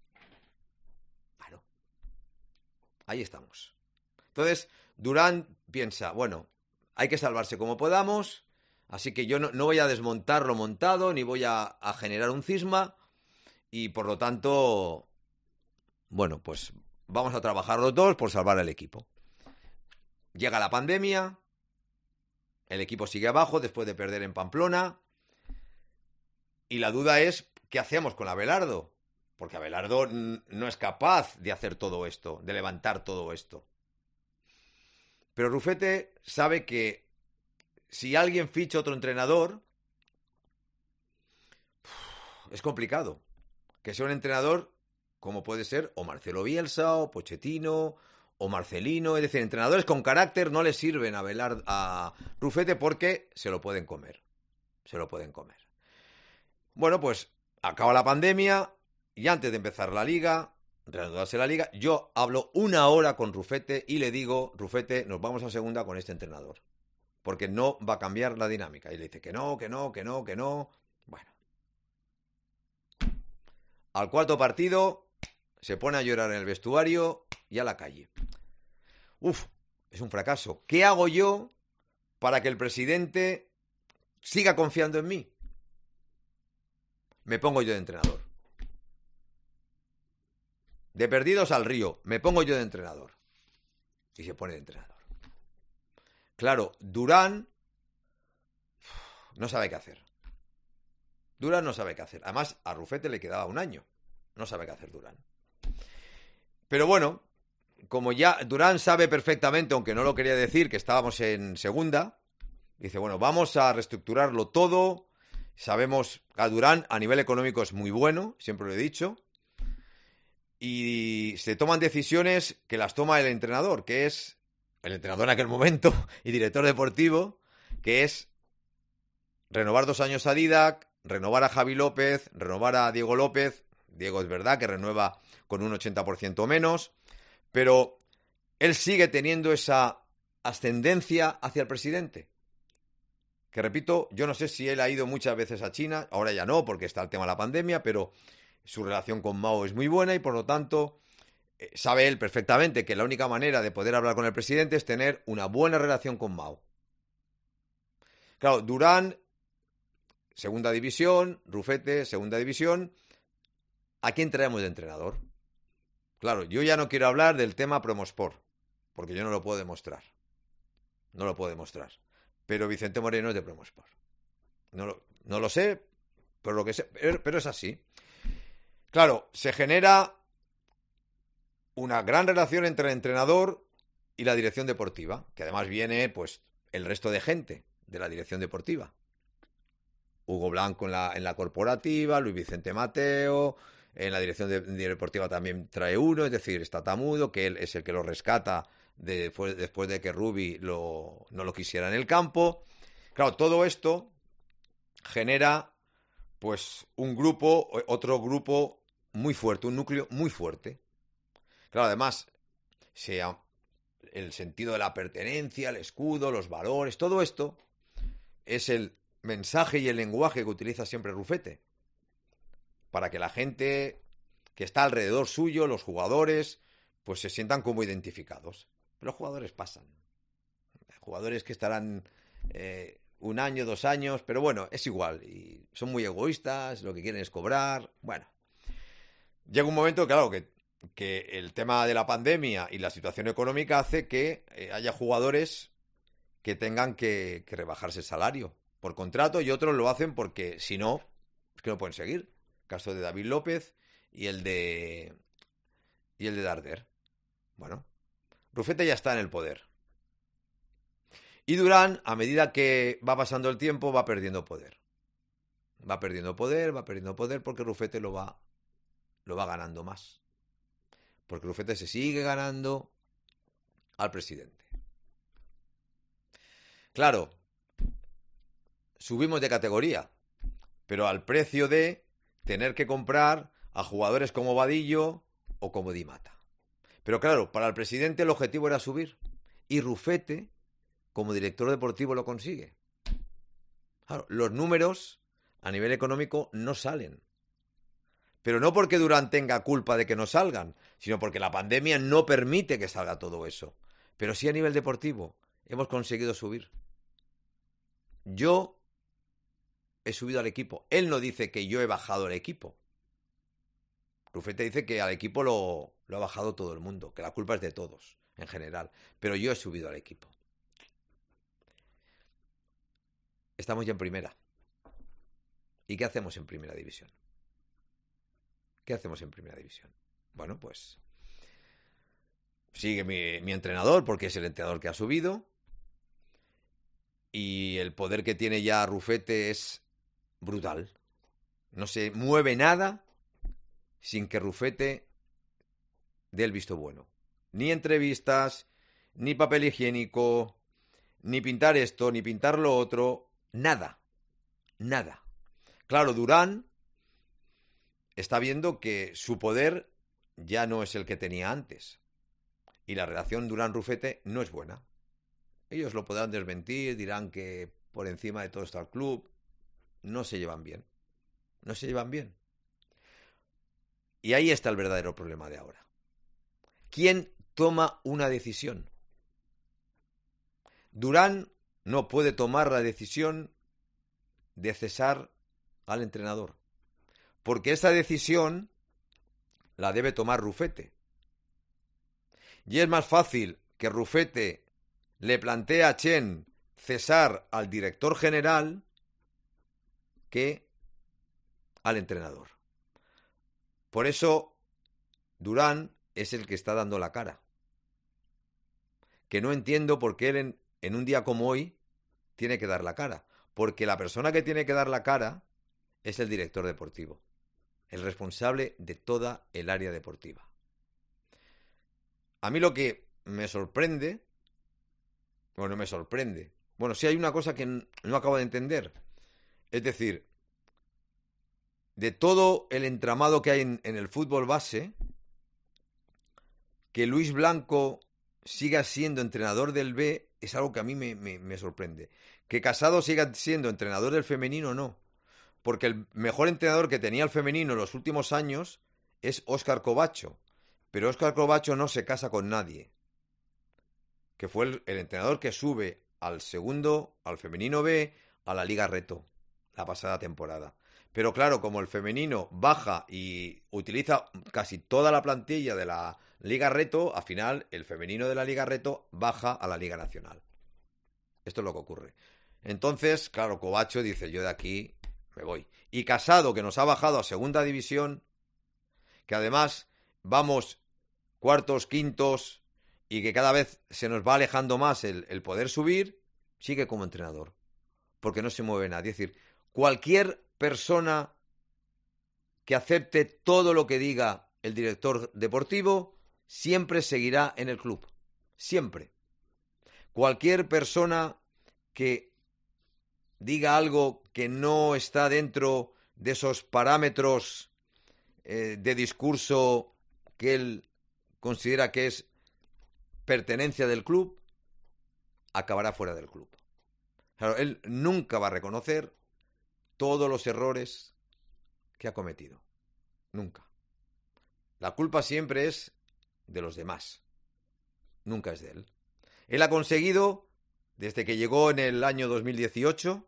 Ahí estamos. Entonces, Durán piensa, bueno, hay que salvarse como podamos, así que yo no, no voy a desmontar lo montado, ni voy a, a generar un cisma, y por lo tanto, bueno, pues vamos a trabajar los dos por salvar al equipo. Llega la pandemia, el equipo sigue abajo después de perder en Pamplona, y la duda es, ¿qué hacemos con Abelardo? Porque Abelardo no es capaz de hacer todo esto, de levantar todo esto. Pero Rufete sabe que si alguien ficha otro entrenador, es complicado. Que sea un entrenador como puede ser o Marcelo Bielsa, o Pochettino, o Marcelino. Es decir, entrenadores con carácter no le sirven a, Abelardo, a Rufete porque se lo pueden comer. Se lo pueden comer. Bueno, pues acaba la pandemia. Y antes de empezar la liga, reanudarse la liga, yo hablo una hora con Rufete y le digo, Rufete, nos vamos a segunda con este entrenador, porque no va a cambiar la dinámica. Y le dice que no, que no, que no, que no. Bueno. Al cuarto partido, se pone a llorar en el vestuario y a la calle. Uf, es un fracaso. ¿Qué hago yo para que el presidente siga confiando en mí? Me pongo yo de entrenador. De perdidos al río, me pongo yo de entrenador. Y se pone de entrenador. Claro, Durán no sabe qué hacer. Durán no sabe qué hacer. Además, a Rufete le quedaba un año. No sabe qué hacer Durán. Pero bueno, como ya Durán sabe perfectamente, aunque no lo quería decir, que estábamos en segunda, dice, bueno, vamos a reestructurarlo todo. Sabemos que a Durán a nivel económico es muy bueno, siempre lo he dicho. Y se toman decisiones que las toma el entrenador, que es el entrenador en aquel momento y director deportivo, que es renovar dos años a Didac, renovar a Javi López, renovar a Diego López. Diego es verdad que renueva con un ochenta por ciento menos, pero él sigue teniendo esa ascendencia hacia el presidente. Que repito, yo no sé si él ha ido muchas veces a China, ahora ya no, porque está el tema de la pandemia, pero su relación con Mao es muy buena y por lo tanto eh, sabe él perfectamente que la única manera de poder hablar con el presidente es tener una buena relación con Mao. Claro, Durán, segunda división, Rufete, segunda división. ¿A quién traemos de entrenador? Claro, yo ya no quiero hablar del tema Promosport, porque yo no lo puedo demostrar. No lo puedo demostrar. Pero Vicente Moreno es de Promosport. No lo, no lo sé, pero, lo que sé, pero, pero es así. Claro, se genera una gran relación entre el entrenador y la dirección deportiva, que además viene pues el resto de gente de la dirección deportiva. Hugo Blanco en la, en la corporativa, Luis Vicente Mateo, en la dirección de, de deportiva también trae uno, es decir, está Tamudo, que él es el que lo rescata de, después, después de que Rubi lo, no lo quisiera en el campo. Claro, todo esto genera pues un grupo, otro grupo muy fuerte, un núcleo muy fuerte. Claro, además, sea el sentido de la pertenencia, el escudo, los valores, todo esto es el mensaje y el lenguaje que utiliza siempre Rufete para que la gente que está alrededor suyo, los jugadores, pues se sientan como identificados. Pero los jugadores pasan. Jugadores que estarán eh, un año, dos años, pero bueno, es igual. Y son muy egoístas, lo que quieren es cobrar. Bueno, llega un momento, claro, que, que el tema de la pandemia y la situación económica hace que eh, haya jugadores que tengan que, que rebajarse el salario por contrato y otros lo hacen porque si no, es que no pueden seguir. El caso de David López y el de y el de Darder. Bueno, Rufete ya está en el poder. Y Durán, a medida que va pasando el tiempo, va perdiendo poder. Va perdiendo poder, va perdiendo poder porque Rufete lo va, lo va ganando más. Porque Rufete se sigue ganando al presidente. Claro, subimos de categoría, pero al precio de tener que comprar a jugadores como Vadillo o como Di Mata. Pero claro, para el presidente el objetivo era subir. Y Rufete, como director deportivo, lo consigue. Claro, los números a nivel económico no salen. Pero no porque Durán tenga culpa de que no salgan, sino porque la pandemia no permite que salga todo eso. Pero sí a nivel deportivo hemos conseguido subir. Yo he subido al equipo. Él no dice que yo he bajado al equipo. Rufete dice que al equipo lo, lo ha bajado todo el mundo, que la culpa es de todos, en general. Pero yo he subido al equipo. Estamos ya en primera. ¿Y qué hacemos en primera división? ¿Qué hacemos en primera división? Bueno, pues sigue mi, mi entrenador, porque es el entrenador que ha subido. Y el poder que tiene ya Rufete es brutal. No se mueve nada sin que Rufete dé el visto bueno. Ni entrevistas, ni papel higiénico, ni pintar esto, ni pintar lo otro. Nada. Nada. Claro, Durán está viendo que su poder ya no es el que tenía antes. Y la relación Durán-Rufete no es buena. Ellos lo podrán desmentir, dirán que por encima de todo está el club. No se llevan bien. No se llevan bien. Y ahí está el verdadero problema de ahora. ¿Quién toma una decisión. Durán no puede tomar la decisión de cesar al entrenador, porque esa decisión la debe tomar Rufete. Y es más fácil que Rufete le plantee a Chen cesar al director general que al entrenador. Por eso Durán es el que está dando la cara. Que no entiendo por qué él en, en un día como hoy tiene que dar la cara. Porque la persona que tiene que dar la cara es el director deportivo, el responsable de toda el área deportiva. A mí lo que me sorprende, bueno, me sorprende, bueno, sí hay una cosa que no acabo de entender, es decir, de todo el entramado que hay en, en el fútbol base, que Luis Blanco siga siendo entrenador del B es algo que a mí me, me, me sorprende. Que Casado siga siendo entrenador del femenino, no. Porque el mejor entrenador que tenía el femenino en los últimos años es Óscar Covacho. Pero Óscar Covacho no se casa con nadie. Que fue el, el entrenador que sube al segundo, al femenino B, a la Liga Reto, la pasada temporada. Pero claro, como el femenino baja y utiliza casi toda la plantilla de la Liga Reto, al final el femenino de la Liga Reto baja a la Liga Nacional. Esto es lo que ocurre. Entonces, claro, Covacho dice, yo de aquí me voy. Y Casado, que nos ha bajado a segunda división, que además vamos cuartos, quintos, y que cada vez se nos va alejando más el, el poder subir, sigue como entrenador. Porque no se mueve nadie. Es decir, cualquier persona que acepte todo lo que diga el director deportivo siempre seguirá en el club. Siempre. Cualquier persona que diga algo que no está dentro de esos parámetros eh, de discurso que él considera que es pertenencia del club, acabará fuera del club. Claro, él nunca va a reconocer todos los errores que ha cometido. Nunca. La culpa siempre es de los demás. Nunca es de él. Él ha conseguido, desde que llegó en el año dos mil dieciocho,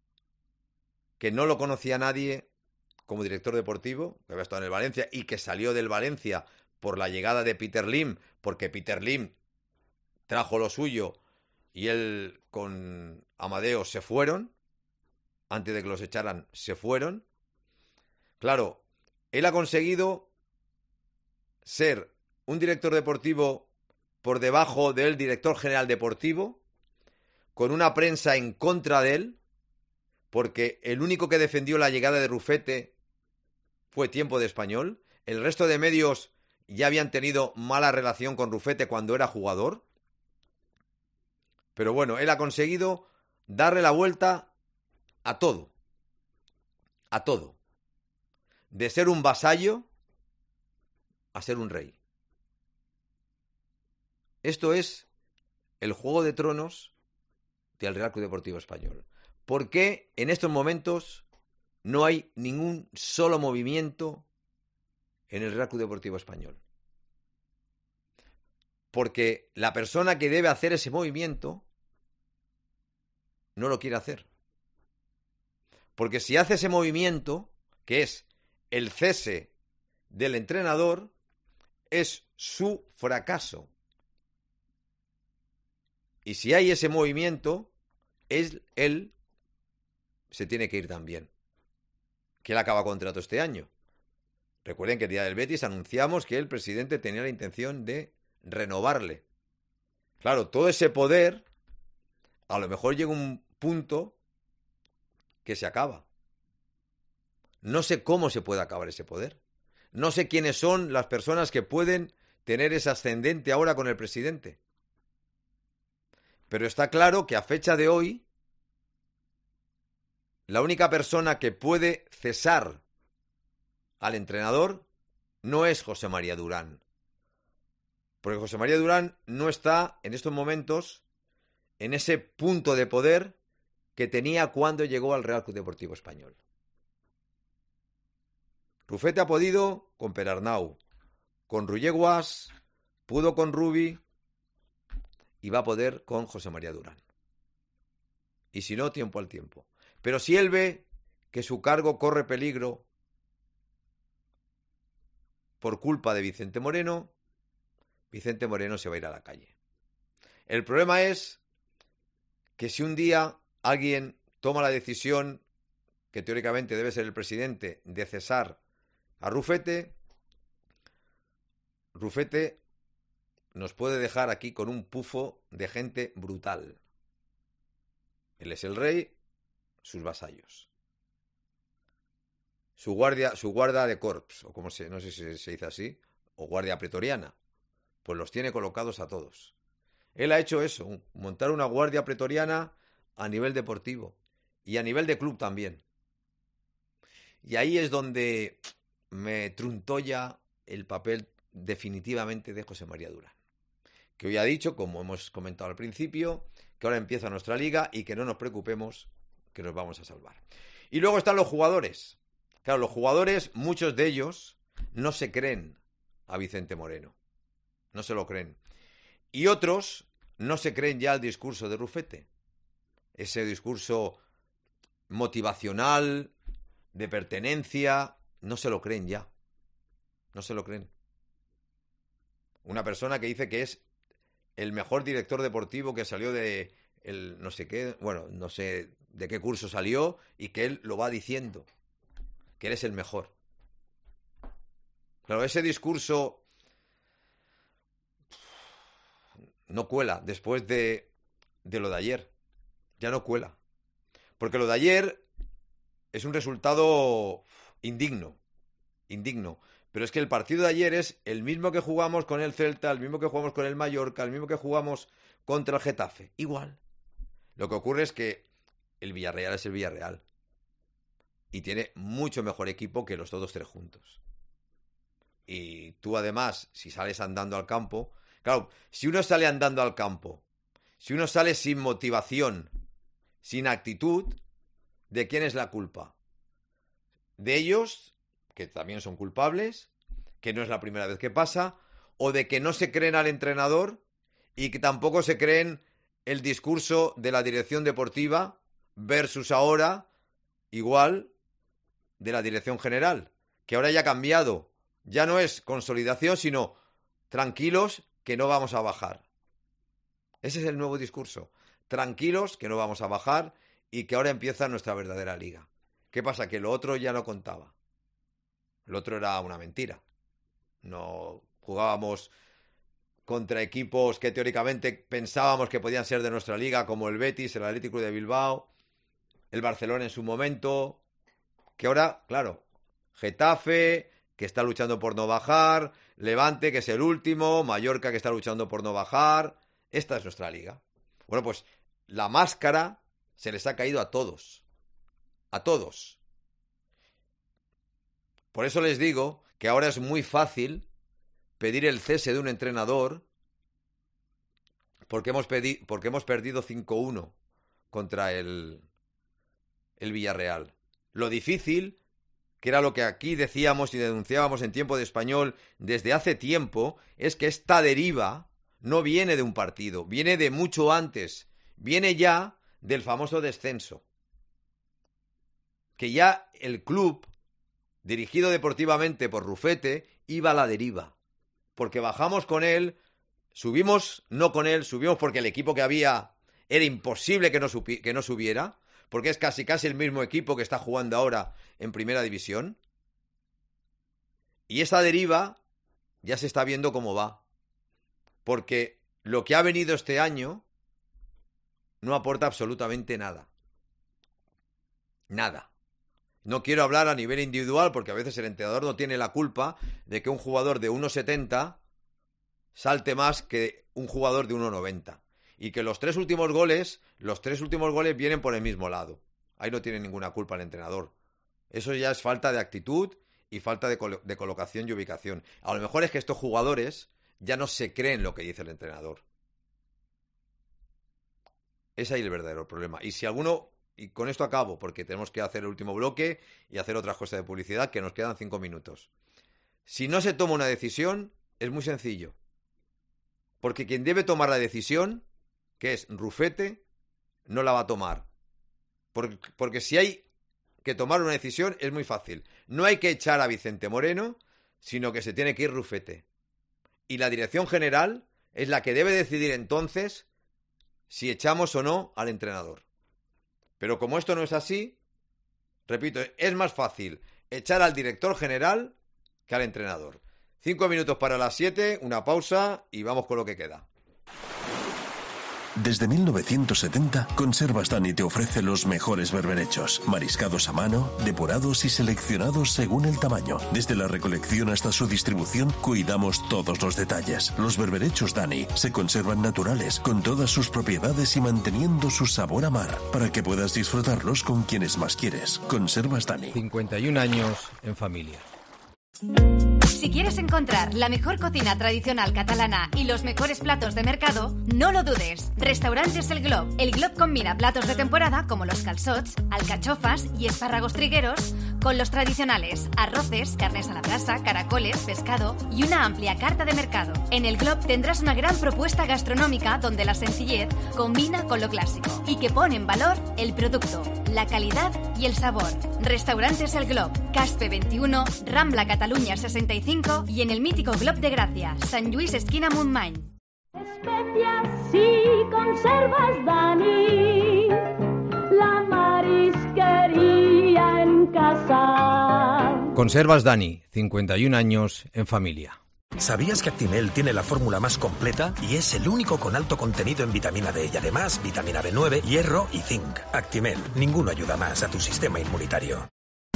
que no lo conocía nadie como director deportivo, que había estado en el Valencia y que salió del Valencia por la llegada de Peter Lim, porque Peter Lim trajo lo suyo y él con Amadeo se fueron. Antes de que los echaran, se fueron. Claro, él ha conseguido ser un director deportivo por debajo del director general deportivo, con una prensa en contra de él, porque el único que defendió la llegada de Rufete fue Tiempo de Español. El resto de medios ya habían tenido mala relación con Rufete cuando era jugador. Pero bueno, él ha conseguido darle la vuelta a todo, a todo, de ser un vasallo a ser un rey. Esto es el Juego de Tronos del Real Club Deportivo Español. ¿Por qué en estos momentos no hay ningún solo movimiento en el Real Club Deportivo Español? Porque la persona que debe hacer ese movimiento no lo quiere hacer. Porque si hace ese movimiento, que es el cese del entrenador, es su fracaso. Y si hay ese movimiento, es él se tiene que ir también. Que él acaba contrato este año. Recuerden que el día del Betis anunciamos que el presidente tenía la intención de renovarle. Claro, todo ese poder, a lo mejor llega un punto que se acaba. No sé cómo se puede acabar ese poder. No sé quiénes son las personas que pueden tener ese ascendente ahora con el presidente. Pero está claro que a fecha de hoy, la única persona que puede cesar al entrenador no es José María Durán. Porque José María Durán no está en estos momentos en ese punto de poder que tenía cuando llegó al Real Club Deportivo Español. Rufete ha podido con Perarnau, con Rulleguas, pudo con Rubi y va a poder con José María Durán. Y si no, tiempo al tiempo. Pero si él ve que su cargo corre peligro por culpa de Vicente Moreno, Vicente Moreno se va a ir a la calle. El problema es que si un día alguien toma la decisión, que teóricamente debe ser el presidente, de cesar a Rufete, Rufete nos puede dejar aquí con un pufo de gente brutal. Él es el rey, sus vasallos. Su guardia, su guarda de corps, o como se, no sé si se dice así, o guardia pretoriana, pues los tiene colocados a todos. Él ha hecho eso, montar una guardia pretoriana a nivel deportivo y a nivel de club también. Y ahí es donde me truntolla el papel definitivamente de José María Durán, que hoy ha dicho, como hemos comentado al principio, que ahora empieza nuestra liga y que no nos preocupemos, que nos vamos a salvar. Y luego están los jugadores. Claro, los jugadores, muchos de ellos, no se creen a Vicente Moreno. No se lo creen. Y otros no se creen ya el discurso de Rufete. Ese discurso motivacional, de pertenencia, no se lo creen ya. No se lo creen. Una persona que dice que es el mejor director deportivo que salió de el no sé qué, bueno, no sé de qué curso salió, y que él lo va diciendo, que él es el mejor. Claro, ese discurso no cuela después de, de lo de ayer. Ya no cuela. Porque lo de ayer es un resultado indigno. Indigno. Pero es que el partido de ayer es el mismo que jugamos con el Celta, el mismo que jugamos con el Mallorca, el mismo que jugamos contra el Getafe. Igual. Lo que ocurre es que el Villarreal es el Villarreal. Y tiene mucho mejor equipo que los todos tres juntos. Y tú además, si sales andando al campo... Claro, si uno sale andando al campo, si uno sale sin motivación, sin actitud, ¿de quién es la culpa? ¿De ellos, que también son culpables, que no es la primera vez que pasa, o de que no se creen al entrenador y que tampoco se creen el discurso de la dirección deportiva versus ahora, igual, de la dirección general, que ahora ya ha cambiado? Ya no es consolidación, sino tranquilos, que no vamos a bajar. Ese es el nuevo discurso. Tranquilos, que no vamos a bajar y que ahora empieza nuestra verdadera liga. ¿Qué pasa? Que lo otro ya no contaba. Lo otro era una mentira. No jugábamos contra equipos que teóricamente pensábamos que podían ser de nuestra liga, como el Betis, el Atlético de Bilbao, el Barcelona en su momento, que ahora, claro, Getafe, que está luchando por no bajar, Levante, que es el último, Mallorca, que está luchando por no bajar. Esta es nuestra liga. Bueno, pues la máscara se les ha caído a todos. A todos. Por eso les digo que ahora es muy fácil pedir el cese de un entrenador porque hemos, pedi- porque hemos perdido cinco uno contra el, el Villarreal. Lo difícil, que era lo que aquí decíamos y denunciábamos en Tiempo de Español desde hace tiempo, es que esta deriva no viene de un partido, viene de mucho antes, viene ya del famoso descenso. Que ya el club, dirigido deportivamente por Rufete, iba a la deriva. Porque bajamos con él, subimos no con él, subimos porque el equipo que había era imposible que no, supi- que no subiera, porque es casi casi el mismo equipo que está jugando ahora en Primera División. Y esa deriva ya se está viendo cómo va. Porque lo que ha venido este año no aporta absolutamente nada. Nada. No quiero hablar a nivel individual porque a veces el entrenador no tiene la culpa de que un jugador de uno setenta salte más que un jugador de uno noventa. Y que los tres últimos goles, los tres últimos goles vienen por el mismo lado. Ahí no tiene ninguna culpa el entrenador. Eso ya es falta de actitud y falta de, colo- de colocación y ubicación. A lo mejor es que estos jugadores ya no se creen lo que dice el entrenador. Es ahí el verdadero problema. Y si alguno, y con esto acabo, porque tenemos que hacer el último bloque y hacer otras cosas de publicidad, que nos quedan cinco minutos. Si no se toma una decisión, es muy sencillo. Porque quien debe tomar la decisión, que es Rufete, no la va a tomar. Porque, porque si hay que tomar una decisión es muy fácil. No hay que echar a Vicente Moreno, sino que se tiene que ir Rufete. Y la dirección general es la que debe decidir entonces si echamos o no al entrenador. Pero como esto no es así, repito, es más fácil echar al director general que al entrenador. Cinco minutos para las siete, una pausa y vamos con lo que queda. Desde mil novecientos setenta, Conservas Dani te ofrece los mejores berberechos, mariscados a mano, depurados y seleccionados según el tamaño. Desde la recolección hasta su distribución, cuidamos todos los detalles. Los berberechos Dani se conservan naturales, con todas sus propiedades y manteniendo su sabor a mar, para que puedas disfrutarlos con quienes más quieres. Conservas Dani. cincuenta y un años en familia. Si quieres encontrar la mejor cocina tradicional catalana y los mejores platos de mercado, no lo dudes. Restaurantes El Glob. El Glob combina platos de temporada como los calçots, alcachofas y espárragos trigueros con los tradicionales arroces, carnes a la brasa, caracoles, pescado y una amplia carta de mercado. En El Glob tendrás una gran propuesta gastronómica donde la sencillez combina con lo clásico y que pone en valor el producto, la calidad y el sabor. Restaurantes El Glob. Caspe veintiuno, Rambla Cataluña sesenta y cinco y en el mítico Glob de Gracia, San Lluís esquina Montmany. Especias y conservas Dani, la marisquería en casa. Conservas Dani, cincuenta y un años en familia. ¿Sabías que Actimel tiene la fórmula más completa y es el único con alto contenido en vitamina D y además vitamina B nueve, hierro y zinc? Actimel, ninguno ayuda más a tu sistema inmunitario.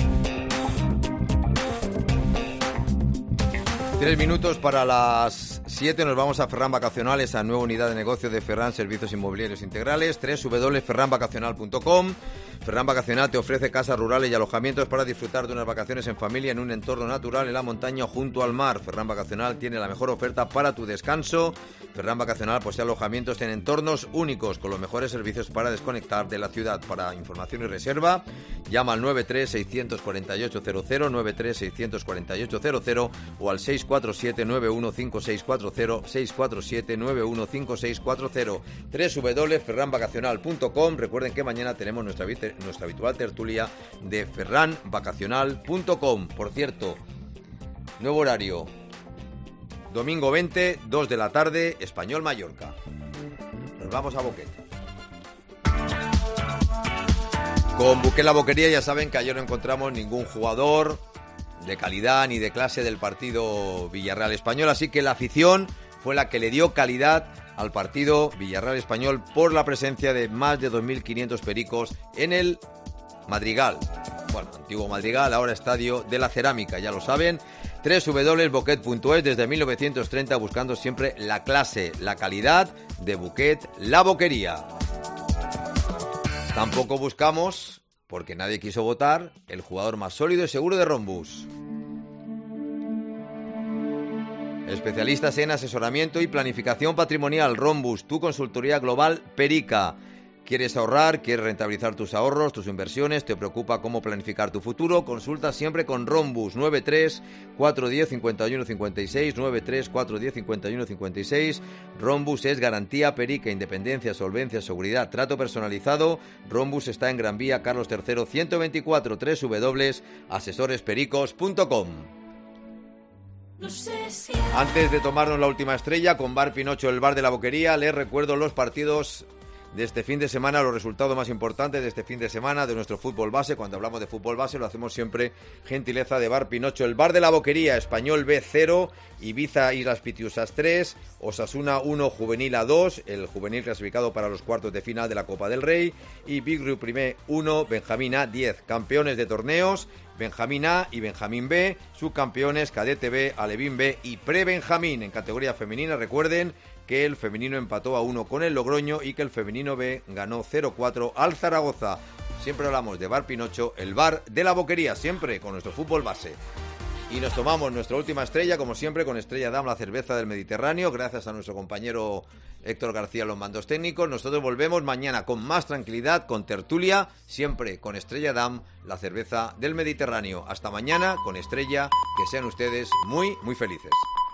Tres minutos para las siete, nos vamos a Ferran Vacacional, esa nueva unidad de negocio de Ferran Servicios Inmobiliarios Integrales, doble u doble u doble u punto ferran vacacional punto com. Ferran Vacacional te ofrece casas rurales y alojamientos para disfrutar de unas vacaciones en familia en un entorno natural en la montaña o junto al mar. Ferran Vacacional tiene la mejor oferta para tu descanso. Ferran Vacacional posee alojamientos en entornos únicos con los mejores servicios para desconectar de la ciudad. Para información y reserva, llama al nueve tres seis cuatro ocho cero cero, nueve tres seis cuatro ocho cero cero o al seis cuatro siete nueve uno cinco seis cuatro cero, seis cuatro siete nueve uno cinco seis cuatro cero, doble u doble u doble u punto ferran vacacional punto com. Recuerden que mañana tenemos nuestra, nuestra habitual tertulia de ferran vacacional punto com. Por cierto, nuevo horario, domingo veinte, dos de la tarde, Español Mallorca. Nos vamos a Boquet. Con Buquet la Boquería ya saben que ayer no encontramos ningún jugador de calidad ni de clase del partido Villarreal Español, así que la afición fue la que le dio calidad al partido Villarreal Español por la presencia de más de dos mil quinientos pericos en el Madrigal. Bueno, antiguo Madrigal, ahora Estadio de la Cerámica, ya lo saben. doble u doble u doble u punto boquet punto es desde mil novecientos treinta buscando siempre la clase, la calidad de Buquet la Boquería. Tampoco buscamos, porque nadie quiso votar, el jugador más sólido y seguro de Rhombus. Especialistas en asesoramiento y planificación patrimonial. Rhombus, tu consultoría global Perica. ¿Quieres ahorrar? ¿Quieres rentabilizar tus ahorros, tus inversiones? ¿Te preocupa cómo planificar tu futuro? Consulta siempre con Rhombus. nueve tres cuatro uno cero cinco uno cinco seis, nueve tres cuatro uno cero cinco uno cinco seis. Rhombus es garantía Perica, independencia, solvencia, seguridad, trato personalizado. Rhombus está en Gran Vía, Carlos tercero, ciento veinticuatro, doble u doble u doble u punto asesores pericos punto com. No sé si... Antes de tomarnos la última estrella con Bar Pinocho, el bar de la Boquería, les recuerdo los partidos de este fin de semana, los resultados más importantes de este fin de semana de nuestro fútbol base. Cuando hablamos de fútbol base lo hacemos siempre gentileza de Bar Pinocho. El bar de la Boquería, Español B cero, Ibiza Islas Pitiusas tres, Osasuna uno, Juvenil A dos, el juvenil clasificado para los cuartos de final de la Copa del Rey, y Big Rio Primer uno, Benjamín A diez. Campeones de torneos, Benjamín A y Benjamín B, subcampeones Cadete B, Alevín B y Pre-Benjamín. En categoría femenina, recuerden que el femenino empató a uno con el Logroño y que el femenino B ganó cero cuatro al Zaragoza. Siempre hablamos de Bar Pinocho, el bar de la Boquería, siempre con nuestro fútbol base. Y nos tomamos nuestra última estrella, como siempre, con Estrella Damm, la cerveza del Mediterráneo, gracias a nuestro compañero Héctor García, los mandos técnicos. Nosotros volvemos mañana con más tranquilidad, con tertulia, siempre con Estrella Damm, la cerveza del Mediterráneo. Hasta mañana con Estrella, que sean ustedes muy, muy felices.